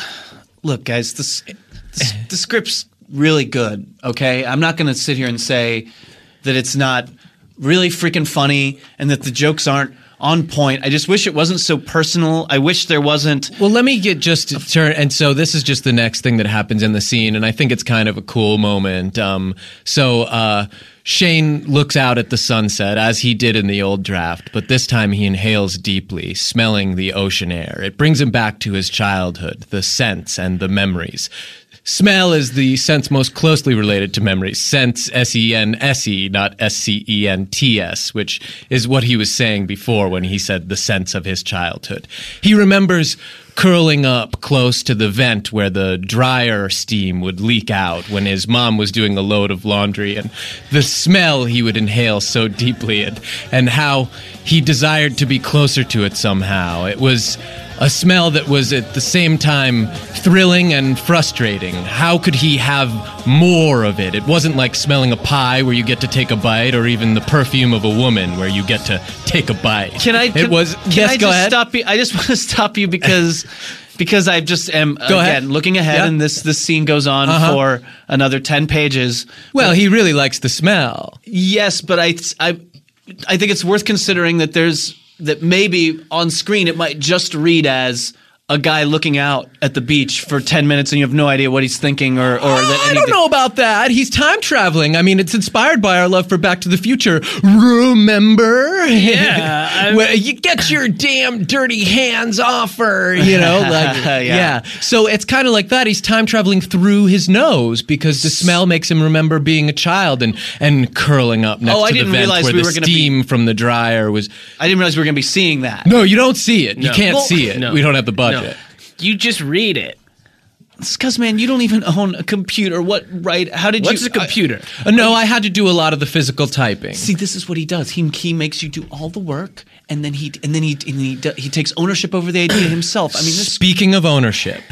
look, guys, this, this the script's really good. Okay, I'm not going to sit here and say that it's not really freaking funny and that the jokes aren't on point. I just wish it wasn't so personal. I wish there wasn't.
Well, let me get just to turn, and so this is just the next thing that happens in the scene, and I think it's kind of a cool moment. Um, so uh, Shane looks out at the sunset as he did in the old draft, but this time he inhales deeply, smelling the ocean air. It brings him back to his childhood, the scents and the memories. Smell is the sense most closely related to memory. Sense, S E N S E, not S C E N T S, which is what he was saying before when he said the sense of his childhood. He remembers curling up close to the vent where the dryer steam would leak out when his mom was doing a load of laundry, and the smell he would inhale so deeply, and, and how he desired to be closer to it somehow. It was a smell that was at the same time thrilling and frustrating. How could he have more of it? It wasn't like smelling a pie where you get to take a bite, or even the perfume of a woman where you get to take a bite.
Can I?
It
Can,
was.
Can
yes,
I
go
just
ahead.
stop you? I just want to stop you because because I just am
Go
again
ahead.
looking ahead,
Yeah.
and this this scene goes on
Uh-huh.
for another ten pages.
Well, he really likes the smell.
Yes, but I I I think it's worth considering that there's that maybe on screen it might just read as a guy looking out at the beach for ten minutes and you have no idea what he's thinking or, or that
I
anything.
don't know about that. He's time traveling. I mean, it's inspired by our love for Back to the Future. Remember?
Yeah, I'm-
Where you get your damn dirty hands off her, you know? Like,
Yeah.
yeah. So it's kind of like that. He's time traveling through his nose because the smell makes him remember being a child and, and curling up next
Oh, I
to the
didn't
vent
realize
where
we
the
were gonna be-
steam from the dryer was.
I didn't realize we were going to be seeing that.
No, you don't see it. You
No.
can't
Well,
see it.
no.
We don't have the budget.
No. You just read it.
Scuzz, man, you don't even own a computer. What, right? How did
What's
you...
a computer?
Uh, no, I had to do a lot of the physical typing.
See, this is what he does. He he makes you do all the work, and then he and then he and he do- he takes ownership over the idea himself. I mean, this
Speaking of ownership,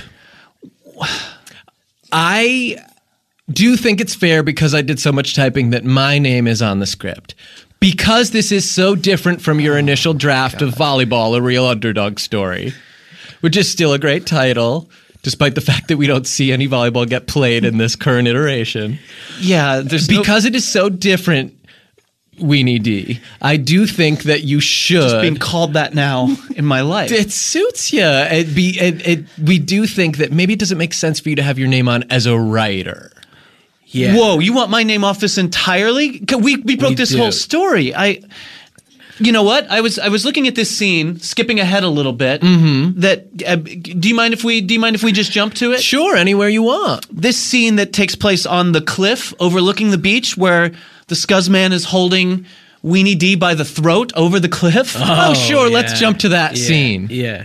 I do think it's fair because I did so much typing that my name is on the script. Because this is so different from your initial draft of Volleyball, a real underdog story, which is still a great title, despite the fact that we don't see any volleyball get played in this current iteration.
yeah, there's no-
Because it is so different, Weenie D, I do think that you should.
just being called that now in my life.
It suits you. It be it, it. We do think that maybe it doesn't make sense for you to have your name on as a writer.
Yeah.
Whoa, you want my name off this entirely? 'Cause We we broke
We
this
do.
whole story. I, you know what? I was I was looking at this scene, skipping ahead a little bit. Mm-hmm. That uh, do you mind if we do you mind if we just jump to it?
Sure, anywhere you want.
This scene that takes place on the cliff overlooking the beach, where the Scuzz man is holding Weenie D by the throat over the cliff.
Oh, sure. Let's
yeah.
jump to that
Yeah,
scene.
Yeah.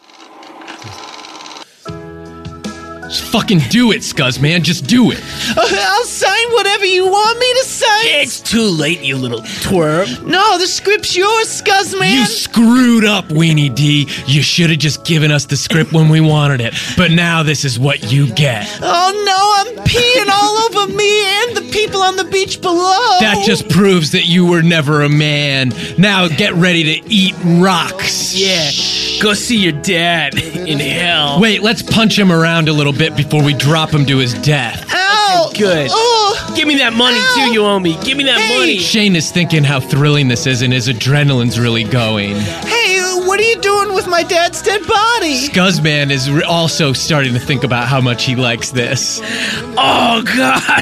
Just fucking do it, Scuzz man. Just do it.
I'll sign whatever you want me to sign.
It's too late, you little twerp.
No, the script's yours, Scuzz man.
You screwed up, Weenie D. You should have just given us the script when we wanted it. But now this is what you get.
Oh no, I'm peeing all over me and the people on the beach below.
That just proves that you were never a man. Now get ready to eat rocks.
Yeah. Go see your dad in hell.
Wait, let's punch him around a little bit before we drop him to his death.
Ow!
Good.
Oh!
Give me that money
Ow.
too, you owe me. Give me that
Hey.
money.
Shane is thinking how thrilling this is and his adrenaline's really going.
Hey, what are you doing with my dad's dead body?
Scuzzman is re- also starting to think about how much he likes this.
Oh God.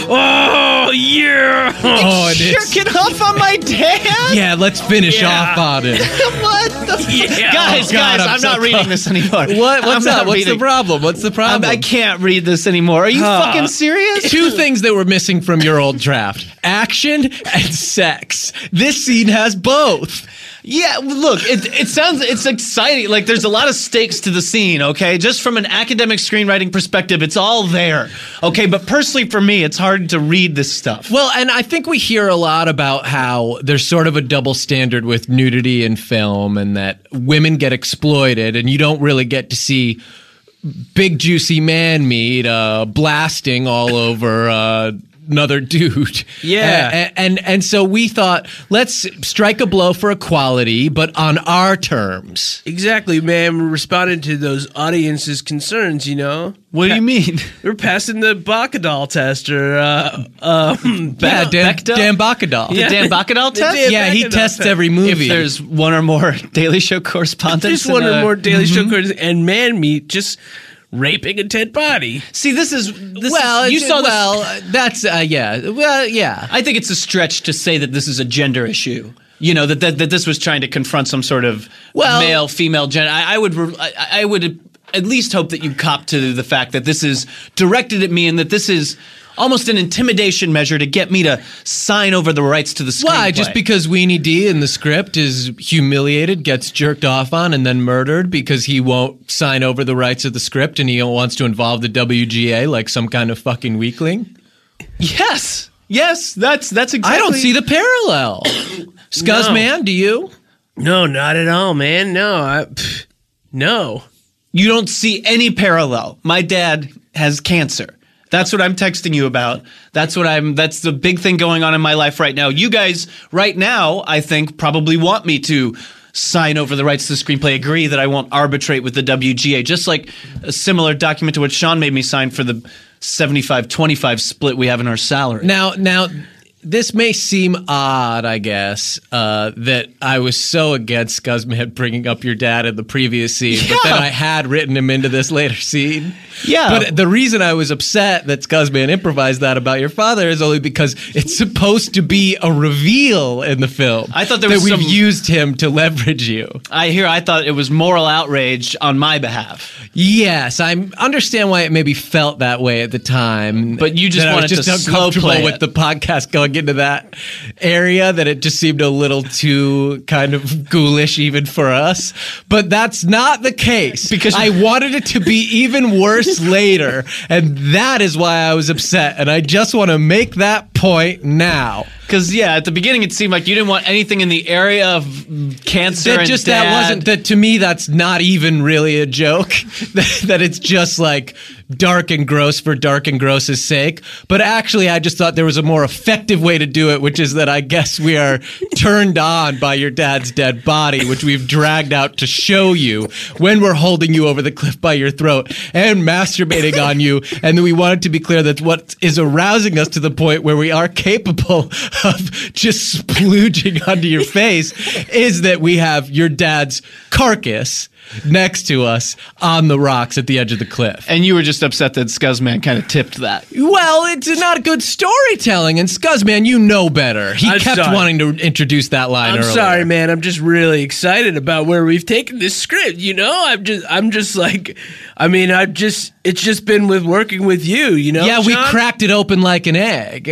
Oh yeah.
Oh, and it's,
Jerking off on my dad?
yeah, let's finish
Yeah.
off on it.
What the
Yeah.
Guys,
Oh, God,
guys,
I'm
I'm,
so
not reading
pumped.
this anymore.
What? What's
I'm
up?
not
What's
reading.
the problem? What's the
I'm,
problem?
I can't read this anymore. Are you fucking serious?
Two things that were missing from your old draft: action and sex. This scene has both.
Yeah, look, it, it sounds, it's exciting. Like, there's a lot of stakes to the scene, okay? Just from an academic screenwriting perspective, it's all there, okay? But personally, for me, it's hard to read this stuff.
Well, and I think we hear a lot about how there's sort of a double standard with nudity in film and that women get exploited and you don't really get to see big juicy man meat uh, blasting all over uh, another dude.
Yeah.
And, and and so we thought, let's strike a blow for equality, but on our terms.
Exactly, man. We're responding to those audience's concerns, you know?
What do you mean?
We're passing the Bacadal test or, uh, um,
Yeah, Dan,
Bechdel?
Dan Bacadal.
The Dan Bacadal
The
test?
Dan
Yeah, he
Bacadal
tests
test.
every
If
movie.
there's one or more Daily Show correspondents.
Just one
in
or
a-
more Daily Show cards and man meat just raping a dead body.
See, this is this
well,
is, you
it's-
saw this.
well, uh, that's uh, yeah. Well, yeah.
I think it's a stretch to say that this is a gender issue. You know that that, that this was trying to confront some sort of
Well-
male female gender. I, I would re- I, I would at least hope that you cop to the fact that this is directed at me and that this is almost an intimidation measure to get me to sign over the rights to the screenplay.
Why? Just because Weenie D in the script is humiliated, gets jerked off on, and then murdered because he won't sign over the rights of the script and he wants to involve the W G A like some kind of fucking weakling?
Yes, yes, that's that's exactly.
I don't see the parallel. Scuzz
No.
man, do you?
No, not at all, man. No, I, pff, no.
You don't see any parallel. My dad has cancer. That's what I'm texting you about. That's what I'm that's the big thing going on in my life right now. You guys right now, I think, probably want me to sign over the rights to the screenplay, agree that I won't arbitrate with the W G A, just like a similar document to what Sean made me sign for the seventy-five twenty-five split we have in our salary.
Now, now, this may seem odd, I guess, uh, that I was so against Scuzzman bringing up your dad in the previous scene,
Yeah.
but then I had written him into this later scene.
Yeah.
But the reason I was upset that Scuzzman improvised that about your father is only because it's supposed to be a reveal in the film.
I thought there
that
was
we've
some-
used him to leverage you.
I hear. I thought it was moral outrage on my behalf.
Yes, I understand why it maybe felt that way at the time.
But you just
that I was
wanted to
just
slow
uncomfortable
play
with
it.
the podcast going into that area, that it just seemed a little too kind of ghoulish even for us. But that's not the case,
Because-
I wanted it to be even worse later, and that is why I was upset. And I just want to make that point now.
Because yeah, at the beginning it seemed like you didn't want anything in the area of cancer
That
and
just
dad.
that wasn't that to me. That's not even really a joke. that, that it's just like dark and gross for dark and gross's sake. But actually, I just thought there was a more effective way to do it, which is that I guess we are turned on by your dad's dead body, which we've dragged out to show you when we're holding you over the cliff by your throat and masturbating on you. And then we wanted to be clear that what is arousing us to the point where we are capable of just splooging onto your face is that we have your dad's carcass next to us on the rocks at the edge of the cliff.
And you were just upset that Scuzzman kind of tipped that.
Well, it's not good storytelling, and Scuzzman, you know better. He
I'm
kept
sorry.
wanting to introduce that line
I'm
earlier.
sorry, man. I'm just really excited about where we've taken this script. You know, I'm just, I'm just like, I mean, I've just, it's just been with working with you. You know,
Yeah, we
Sean?
cracked it open like an egg.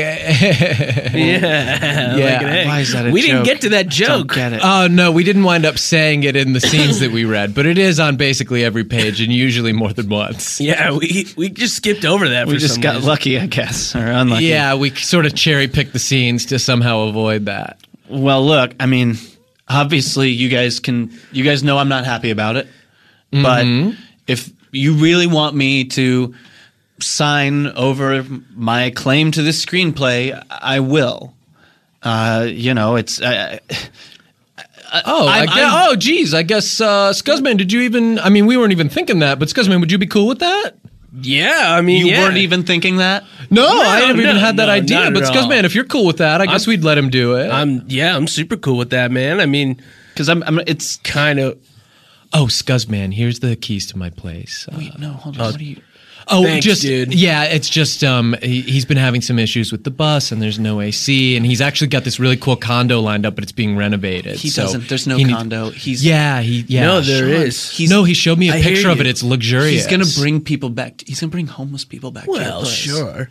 Yeah,
Yeah.
like an egg.
Why is that a
we didn't
joke?
get to that
Don't
joke.
get it.
Oh, no, we didn't wind up saying it in the scenes that we read, but it is on basically every page and usually more than once.
Yeah, we we just skipped over that.
we
for
just
some
got
reason.
lucky, I guess, or unlucky.
Yeah, we sort of cherry picked the scenes to somehow avoid that.
Well, look, I mean, obviously, you guys can, you guys know I'm not happy about it,
Mm-hmm.
but if you really want me to sign over my claim to this screenplay, I will. Uh, you know, it's. Uh,
Oh, I
I'm-
guess,
I'm-
oh, geez. I guess, uh, Scuzzman, did you even, I mean, we weren't even thinking that, but Scuzzman, would you be cool with that?
Yeah, I mean,
you
yeah.
weren't even thinking that?
No, I never
no,
even had that
no,
idea.
not
But
at all.
Scuzzman, if you're cool with that, I guess
I'm-
we'd let him do it.
I'm yeah, I'm super cool with that, man. I mean,
Because I'm, I'm. It's.
kind of.
oh, Scuzzman, here's the keys to my place. Uh,
Wait, no, hold on. what are you?
oh,
thanks,
just
dude.
yeah, it's just um, he, he's been having some issues with the bus, and there's no A C, and he's actually got this really cool condo lined up, but it's being renovated.
He
so
doesn't. There's no
he need-
condo. He's.
yeah, he yeah.
No, there
Sean.
is.
He's-
no, he showed me a
I hear
picture of
you.
it. It's luxurious.
He's gonna bring people back. To, he's gonna bring homeless people back to your
Well,
place.
sure.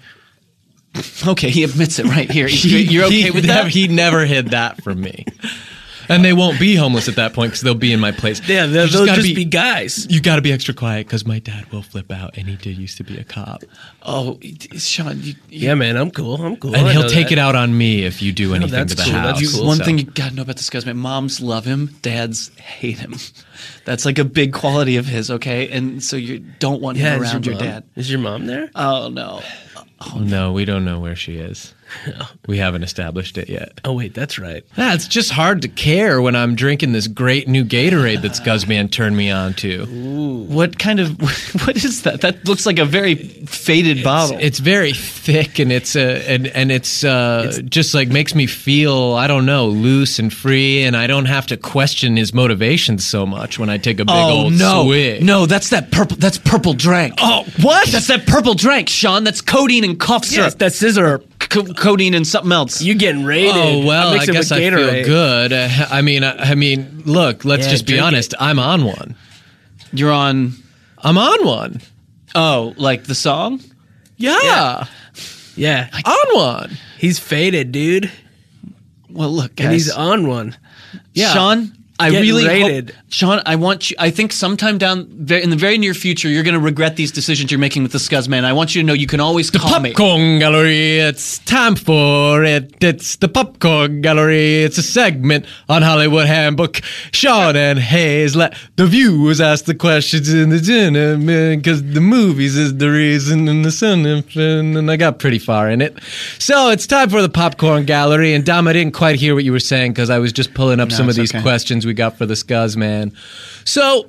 Okay, he admits it right here.
He-
You're okay
he
with
never-
that?
He never hid that from me. And they won't be homeless at that point because they'll be in my place.
Yeah, they'll,
You
they'll
gotta
just be, guys.
You got to be extra quiet because my dad will flip out, and he did used to be a cop,
Oh, Sean, you,
Yeah, man, I'm cool. I'm cool.
and
I
he'll
know
take
that.
it out on me if you do anything
that's
to the
cool, that's
house.
you,
cool.
one
So-
thing you gotta know about this guy's man. Moms love him. Dads hate him. That's like a big quality of his. Okay, and so you don't want
Yeah,
him
is
around
your,
your
mom,
dad.
Is your mom there?
Oh no.
No, we don't know where she is. We haven't established it yet.
Oh wait, that's right.
Yeah, it's just hard to care when I'm drinking this great new Gatorade that Scuzzman turned me on to.
What kind of what is that? That looks like a very faded bottle.
It's very thick, and it's uh, and and it's, uh, just like makes me feel, I don't know, loose and free, and I don't have to question his motivations so much when I take a big
oh
old
no,
swig.
no, that's that purple. That's purple drank.
Oh, what?
That's that purple drank, Sean. That's codeine and cough syrup.
Yes, that's scissor.
Co- codeine and something else.
You getting raided?
Oh well,
I'm
I
mixing
guess
with
I feel
Gatorade.
good. Uh, I mean, I, I mean, look, let's
Yeah,
just be
drink
honest.
it.
I'm on one.
You're on.
I'm on one.
Oh, like the song?
Yeah,
Yeah,
on one.
He's faded, dude. Well, look, guys.
and he's on one.
Yeah.
Sean, I
Getting
really
rated.
hope, Sean, I want you. I think sometime down ve- in the very near future, you're going to regret these decisions you're making with the Scuzzman. I want you to know you can always call me.
Popcorn Gallery, it's time for it. It's the Popcorn Gallery. It's a segment on Hollywood Handbook. Sean and Hayes let the viewers ask the questions in the gentleman, because the movies is the reason, and the sun, and I got pretty far in it. So it's time for the Popcorn Gallery. And Dom, I didn't quite hear what you were saying because I was just pulling up
No,
some of
it's
these
okay.
questions we got for the Scuzzman. So.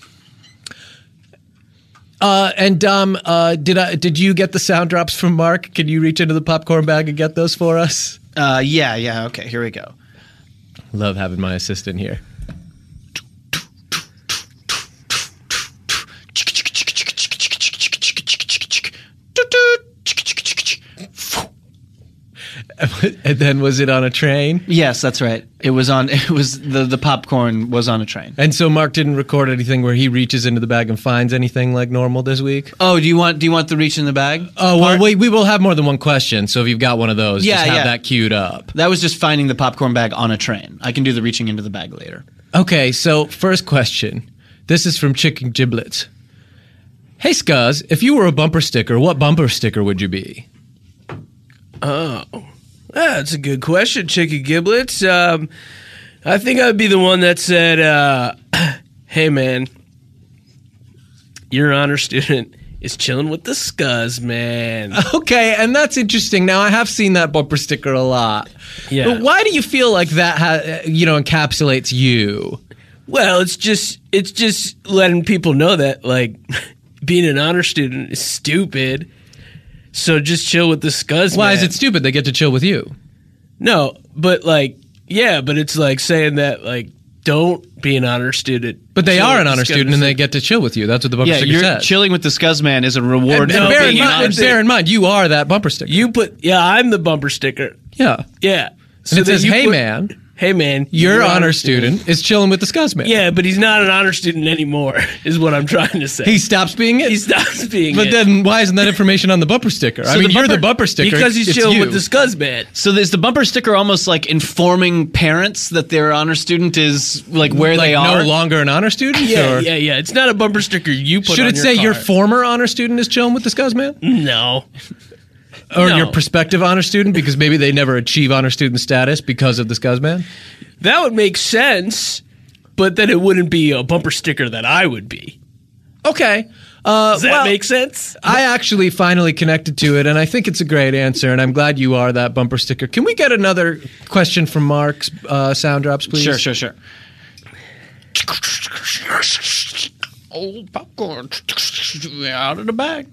Uh, and Dom, uh, did I did you get the sound drops from Mark? Can you reach into the popcorn bag and get those for us?
Uh, yeah, yeah. Okay, here we go.
Love having my assistant here. And then was it on a train?
Yes, that's right. It was on. It was the the popcorn was on a train.
And so Mark didn't record anything where he reaches into the bag and finds anything like normal this week?
Oh, do you want do you want the reach in the bag?
Oh, well,
part?
we, we will have more than one question, so if you've got one of those,
Yeah,
just have
yeah.
that queued up.
That was just finding the popcorn bag on a train. I can do the reaching into the bag later.
Okay, so first question. This is from Chicken Giblets. Hey, Scuzz, if you were a bumper sticker, what bumper sticker would you be?
Oh, that's a good question, Chicken Giblets. Um, I think I'd be the one that said, uh, hey, man, your honor student is chilling with the Scuzz, man.
Okay, and that's interesting. Now, I have seen that bumper sticker a lot.
Yeah.
But why do you feel like that, ha- you know, encapsulates you?
Well, it's just it's just letting people know that, like, being an honor student is stupid. So just chill with the Scuzz,
Why
man.
is it stupid? They get to chill with you.
No, but, like, yeah, but it's like saying that, like, don't be an honor student.
But they
Chill
are
with
an
the
honor
Scuzz.
student, and they get to chill with you. That's what the bumper
Yeah,
sticker
you're
says.
chilling with the Scuzz man is a reward
And,
for
and bear, in
being an honor
mind,
student.
bear in mind, you are that bumper sticker.
You put, yeah, I'm the bumper sticker.
yeah.
Yeah.
And it
then
says,
you
hey,
put-
man,
Hey, man.
your
you're
honor student is chilling with the Scuzz man.
Yeah, but he's not an honor student anymore, is what I'm trying to say.
He stops being it?
he stops being
But
it.
then why isn't that information on the bumper sticker? I
So
mean,
the
you're the
bumper-
bumper sticker.
because he's
it's
chilling
you.
with the Scuzz man.
So is the bumper sticker almost like informing parents that their honor student is like where
like
they are?
no longer an honor student?
Yeah,
or-
yeah, yeah. It's not a bumper sticker you put
Should
on
it
your
say your
car.
former honor student is chilling with the Scuzz man?
No.
Or
No.
your prospective honor student because maybe they never achieve honor student status because of the Scuzz man?
That would make sense, but then it wouldn't be a bumper sticker that I would be.
Okay. Uh,
Does that
well,
make sense?
I actually finally connected to it, and I think it's a great answer, and I'm glad you are that bumper sticker. Can we get another question from Mark's uh, sound drops, please?
Sure, sure, sure.
Old popcorn out of the bag.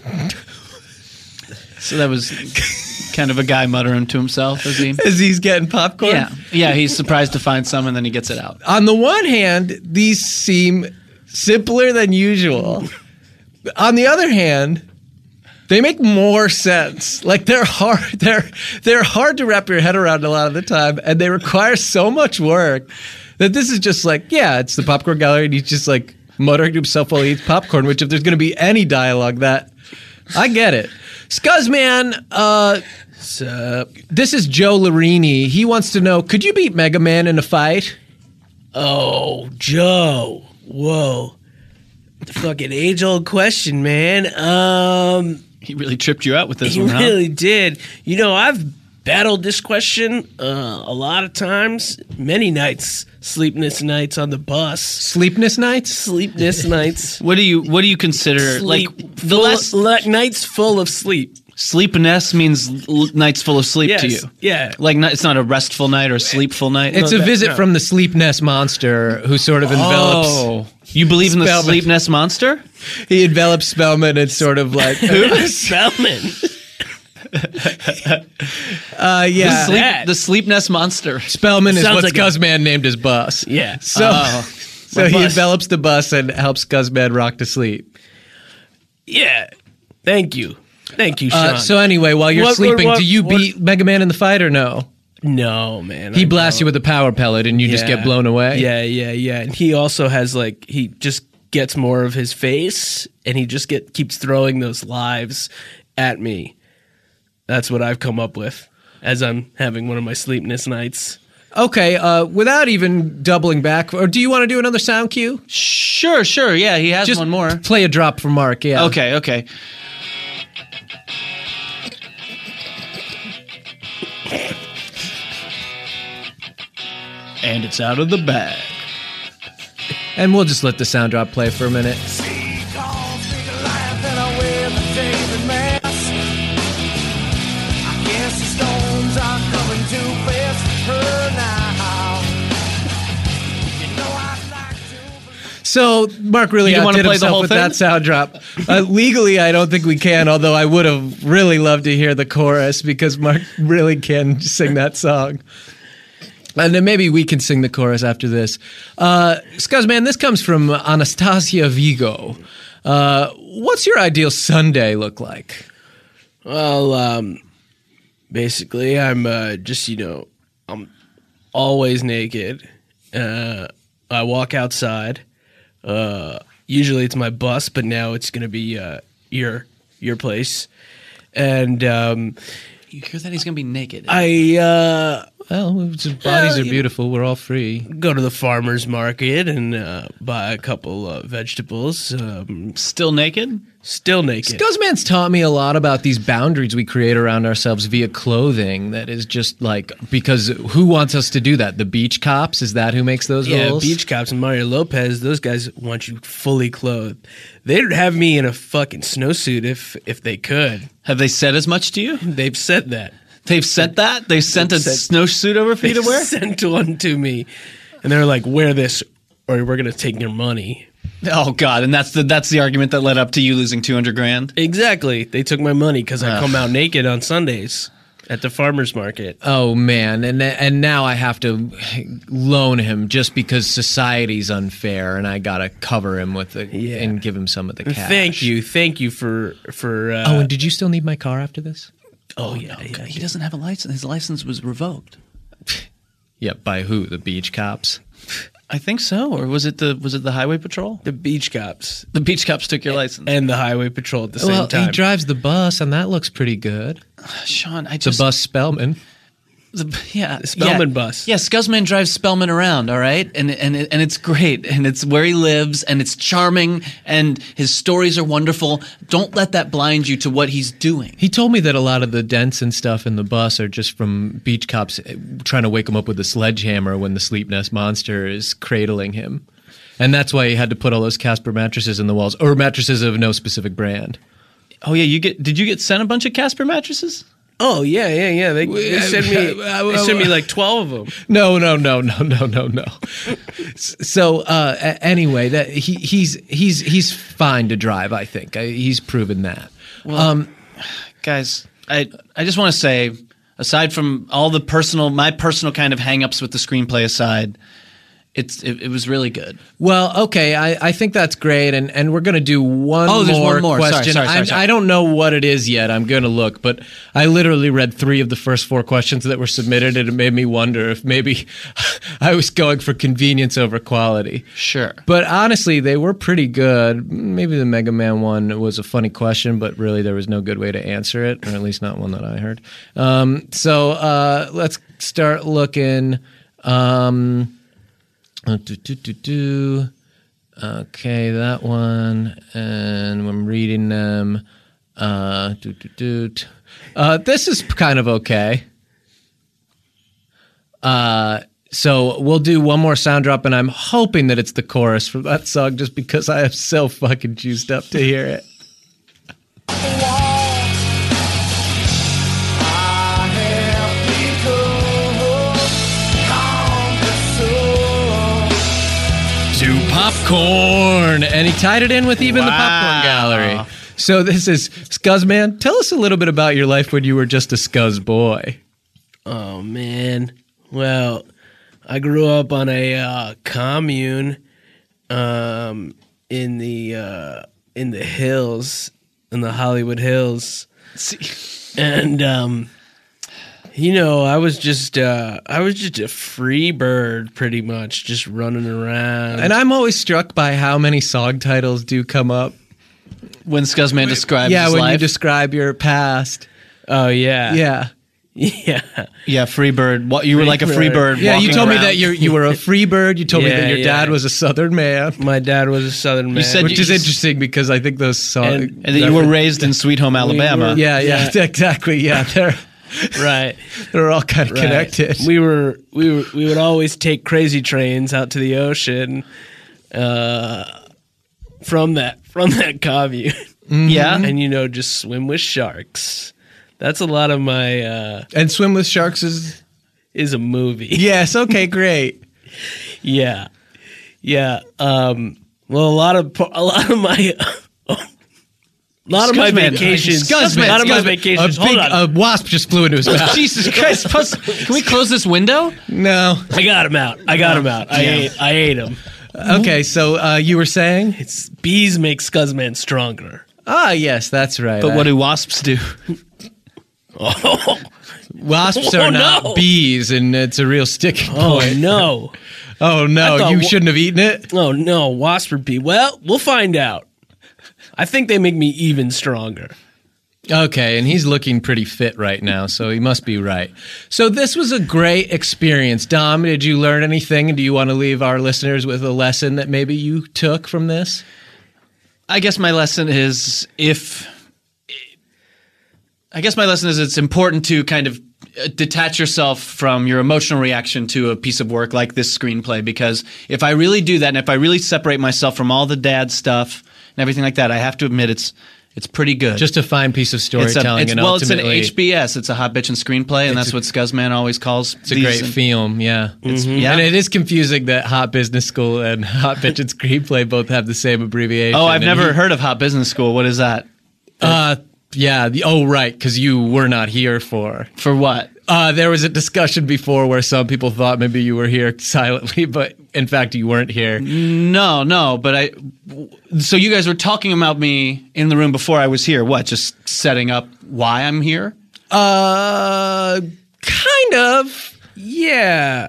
So that was kind of a guy muttering to himself as he.
As he's getting popcorn?
Yeah, yeah. He's surprised to find some, and then he gets it out.
On the one hand, these seem simpler than usual. On the other hand, they make more sense. Like they're hard they're they're hard to wrap your head around a lot of the time, and they require so much work that this is just like, yeah, it's the popcorn gallery, and he's just like muttering to himself while he eats popcorn, which if there's gonna be any dialogue that I get it. Scuzzman, uh
Sup?
this is Joe Larini. He wants to know, could you beat Mega Man in a fight?
Oh, Joe. Whoa. The fucking age-old question, man. Um,
He really tripped you out with this
he
one, huh?
really did. You know, I've battled this question uh, a lot of times, many nights, sleepless nights on the bus,
Sleepless nights?
sleepless nights.
What do you What do you consider
Sleep,
like the
full,
last
like nights full of sleep.
sleepness means l- nights full of sleep
Yes,
to you?
yeah.
Like not, it's not a restful night or a sleepful night.
It's
No,
a
that-
visit
no.
from the sleep nest monster who sort of envelops.
Oh, you believe in the
Spellman.
sleep nest monster?
He envelops Spellman and sort of like.
Spellman.
uh, yeah.
The sleep,
that?
the sleep nest monster.
Spellman is
Sounds
what
like a-
Scuzzman named his bus.
Yeah.
So,
Oh.
so
My
he
bus.
envelops the bus and helps Scuzzman rock to sleep.
Yeah. Thank you. Thank you, Sean.
Uh, so anyway, while you're
What-
sleeping,
what-
do you
what-
beat Mega Man in the fight or no?
no, man.
He
I
blasts you
don't.
with a power pellet and you just
Yeah.
get blown away?
Yeah, yeah, yeah. And he also has like he just gets more of his face, and he just get keeps throwing those lives at me. That's what I've come up with as I'm having one of my sleepless nights.
Okay, uh, without even doubling back, or do you want to do another sound cue?
Sure, sure. Yeah, he has
Just
one more.
play a drop for Mark, yeah.
Okay, okay. And it's out of the bag.
And we'll just let the sound drop play for a minute. So Mark really
You don't wanna
outdid
play the
himself
whole
with
thing?
that sound drop. Uh, legally, I don't think we can, although I would have really loved to hear the chorus because Mark really can sing that song. And then maybe we can sing the chorus after this. Uh, Scuzzman, this comes from Anastasia Vigo. Uh, what's your ideal Sunday look like?
Well, um, basically, I'm uh, just, you know, I'm always naked. Uh, I walk outside. Uh, usually it's my bus, but now it's going to be uh, your your place. And um,
You hear that? He's going to be naked.
I uh,
Well, it's- bodies
Well,
are
you
beautiful. We're all free.
go to the farmer's market and uh, buy a couple uh, vegetables. Um,
Still naked?
still naked.
Scuzzman's taught me a lot about these boundaries we create around ourselves via clothing. That is just like, because who wants us to do that? The beach cops? Is that who makes those
Yeah,
rules?
Beach Cops and Mario Lopez, those guys want you fully clothed. They'd have me in a fucking snowsuit if if they could.
Have they said as much to you?
They've said that.
They've sent that? They've sent a
They've
snowsuit over for you to
They
wear?
sent one to me, and they're like, "Wear this, or we're gonna take your money."
Oh, God. And that's the that's the argument that led up to you losing two hundred grand?
Exactly. They took my money because I
Ugh.
come out naked on Sundays at the farmer's market.
Oh man, and and now I have to loan him just because society's unfair, and I gotta cover him with the
Yeah.
and give him some of the cash.
Thank you, thank you for for. Uh,
Oh, and did you still need my car after this?
oh yeah,
No,
yeah,
he doesn't have a license. His license was revoked.
Yeah, by who? The beach cops?
I think so. Or was it the was it the highway patrol?
the beach cops
The beach cops took your license.
and the highway patrol at the same
Well,
time.
he drives the bus, and that looks pretty good.
Sean, I
It's a
just
bus Spellman.
The, yeah,
The Spellman
yeah.
bus.
Yeah, Scuzzman drives Spellman around, all right, and and it- and it's great, and it's where he lives, and it's charming, and his stories are wonderful. Don't let that blind you to what he's doing.
He told me that a lot of the dents and stuff in the bus are just from beach cops eh, trying to wake him up with a sledgehammer when the sleep nest monster is cradling him. And that's why he had to put all those Casper mattresses in the walls, or mattresses of no specific brand.
Oh yeah, you get? Did you get sent a bunch of Casper mattresses?
Oh yeah, yeah, yeah. They, they sent me. They sent me like twelve of them.
No, no, no, no, no, no, no. So uh, a- anyway, that he, he's he's he's fine to drive. I think I, he's proven that. um,
Guys, I I just want to say, aside from all the personal, my personal kind of hang-ups with the screenplay aside, it's it, it was really good.
Well, okay, I, I think that's great, and, and we're going to do one
Oh,
more
there's one more. Sorry,
question.
sorry, sorry,
I'm-
sorry.
I don't know what it is yet. I'm going to look, but I literally read three of the first four questions that were submitted, and it made me wonder if maybe I was going for convenience over quality.
Sure.
But honestly, they were pretty good. Maybe the Mega Man one was a funny question, but really there was no good way to answer it, or at least not one that I heard. Um, so uh, let's start looking. Um, uh, do, do, do, do. Okay, that one, and I'm reading them. Uh, do, do, do, do. Uh, this is kind of okay. Uh, so we'll do one more sound drop, and I'm hoping that it's the chorus from that song, just because I am so fucking juiced up to hear it. To popcorn, and he tied it in with even the popcorn gallery. So this is Scuzzman. Tell us a little bit about your life when you were just a Scuzz boy.
Oh man. Well, I grew up on a uh, commune um, in the uh, in the hills, in the Hollywood Hills, and um, you know, I was just uh, I was just a free bird, pretty much, just running around.
And I'm always struck by how many song titles do come up.
When Scuzzman describes
yeah,
his
when you
life.
describe your past.
oh yeah,
Yeah.
yeah.
yeah, Freebird. What you were like a
Free bird.
Freebird.
Yeah, you
walking
told me
around.
that you you were a free bird. You told me
Yeah,
that your
yeah.
dad was a Southern man.
My dad was a Southern man.
said
Which
you-
is interesting because I think those songs.
And-
and that you were raised in Sweet Home Alabama.
were-
yeah, yeah,
Yeah.
exactly. Yeah, they're
right.
they're all kind of
Right.
connected.
We were we were we would always take crazy trains out to the ocean, uh, from that from that commune,
Yeah.
and you know just swim with sharks. That's a lot of my uh,
And Swim with Sharks is
is a movie.
yes. Okay, great.
Yeah, yeah. Um, Well, a lot of a lot of my a lot of my
Scuzzman.
vacations.
Scuzzman.
A lot of my
Scuzzman.
vacations.
A
Hold
big
on.
a wasp just flew into his mouth.
Jesus Christ! Plus, can we close this window?
No.
I got him out. I got him out. I
Yeah.
ate. I ate him.
Okay, so uh, you were saying?
It's bees make Scuzzman stronger.
Ah, yes, that's right.
But
I-
what do wasps do?
Oh,
wasps
Oh,
are not
no.
bees, and it's a real sticking
oh
point.
no.
Oh
I
no,
thought
you
wa-
shouldn't have eaten it.
Oh no, wasp or bee. Well, we'll find out. I think they make me even stronger.
Okay, and he's looking pretty fit right now, so he must be right. So this was a great experience. Dom, did you learn anything? And do you want to leave our listeners with a lesson that maybe you took from this?
I guess my lesson is if. I guess my lesson is it's important to kind of uh, detach yourself from your emotional reaction to a piece of work like this screenplay, because if I really do that and if I really separate myself from all the dad stuff and everything like that, I have to admit it's it's pretty good.
Just a fine piece of
it's a,
storytelling,
it's,
and
well, it's an
ultimately,
H B S. It's a hot bitch and screenplay, and that's what Scuzzman always calls.
it's a great film. Yeah, it's,
yeah.
and it is confusing that Hot Business School and Hot Bitch and Screenplay both have the same abbreviation.
Oh, I've
and
never
he-
heard of Hot Business School. What is that?
Uh, yeah. The, oh, right, because you were not here for.
For what?
Uh, there was a discussion before where some people thought maybe you were here silently, but in fact you weren't here.
No, no, but I. So you guys were talking about me in the room before I was here. What? Just setting up why I'm here?
Uh, kind of.
Yeah.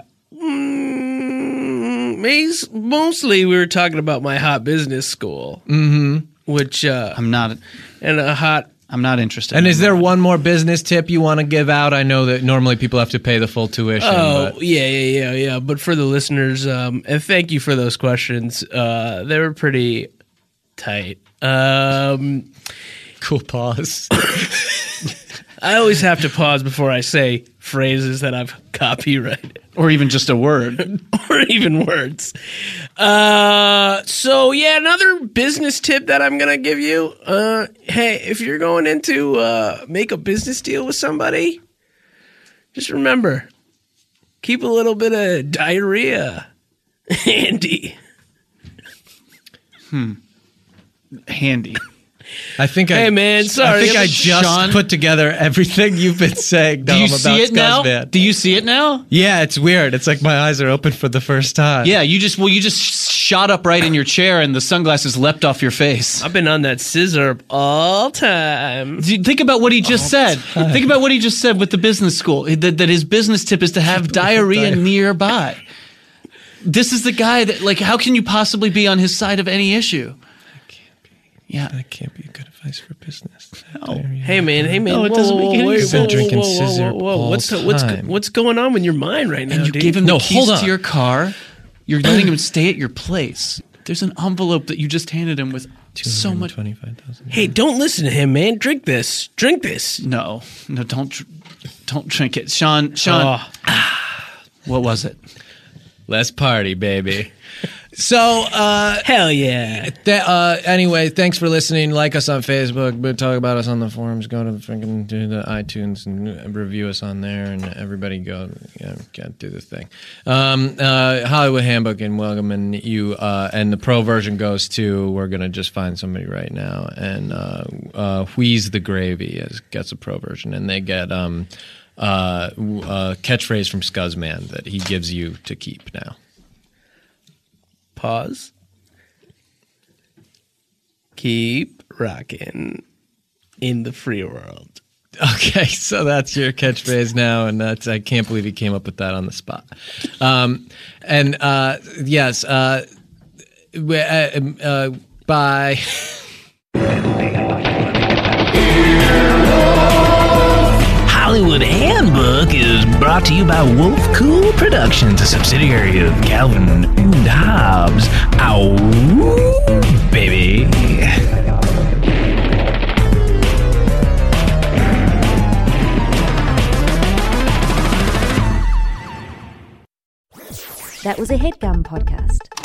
Mm, mas- mostly we were talking about my hot business school. Mm-hmm. Which, uh,
I'm not.
and a hot.
I'm not interested.
And
in
is there
that.
one more business tip you want to give out? I know that normally people have to pay the full tuition.
Oh,
but
yeah, yeah, yeah, yeah. But for the listeners, um, and thank you for those questions. Uh, they were pretty tight. Um,
cool pause.
I always have to pause before I say phrases that I've copyrighted.
or even just a word?
Or even words. Uh, so yeah, another business tip that I'm gonna give you. Uh, hey, if you're going into uh, make a business deal with somebody, just remember, keep a little bit of diarrhea handy.
Handy.
I think I.
Hey, man, sorry.
I think I
Sean-
just put together everything you've been saying.
Do
Dom,
you
about
see it now?
Scuzzman.
Do you see it now?
Yeah, it's weird. It's like my eyes are open for the first time.
Yeah, you just well, you just shot up right in your chair, and the sunglasses leapt off your face.
I've been on that scissor all time.
Do you Think about what he just said. Think about what he just said with the business school. That, that his business tip is to have diarrhea nearby. This is the guy that, like, how can you possibly be on his side of any issue? Yeah.
That can't be good advice for business.
Hey man, hey man,
No, it
whoa,
doesn't
whoa,
make
whoa,
any
wait,
sense.
whoa,
Been drinking
whoa, whoa, whoa,
scissor
whoa,
all
What's what's
time.
what's going on with your mind right now,
And you
dude?
gave him
No,
the keys
hold on.
to your car. You're letting him stay at your place. There's an envelope that you just handed him with so much.
twenty-five thousand.
Hey, don't listen to him, man. Drink this. Drink this.
No, no, don't, dr- don't drink it, Sean. Sean,
Oh,
what was it?
Let's party, baby. So, uh,
hell yeah.
Th- uh, anyway, thanks for listening. Like us on Facebook, but talk about us on the forums. Go to the freaking do the iTunes and review us on there, and everybody go, yeah, get do the thing. Um, uh, Hollywood Handbook and welcome, and you uh, and the pro version goes to. We're gonna just find somebody right now, and uh, uh, Wheeze the Gravy is, gets a pro version, and they get um, uh, a catchphrase from Scuzzman that he gives you to keep now.
Pause. Keep rocking in the free world.
Okay, so that's your catchphrase now, and that's I can't believe you came up with that on the spot. Um, and uh, yes, uh, we- uh, um, uh, bye.
Hollywood Handbook is brought to you by Wolf Cool Productions, a subsidiary of Calvin and Hobbes. Ow, baby.
That was a HeadGum podcast.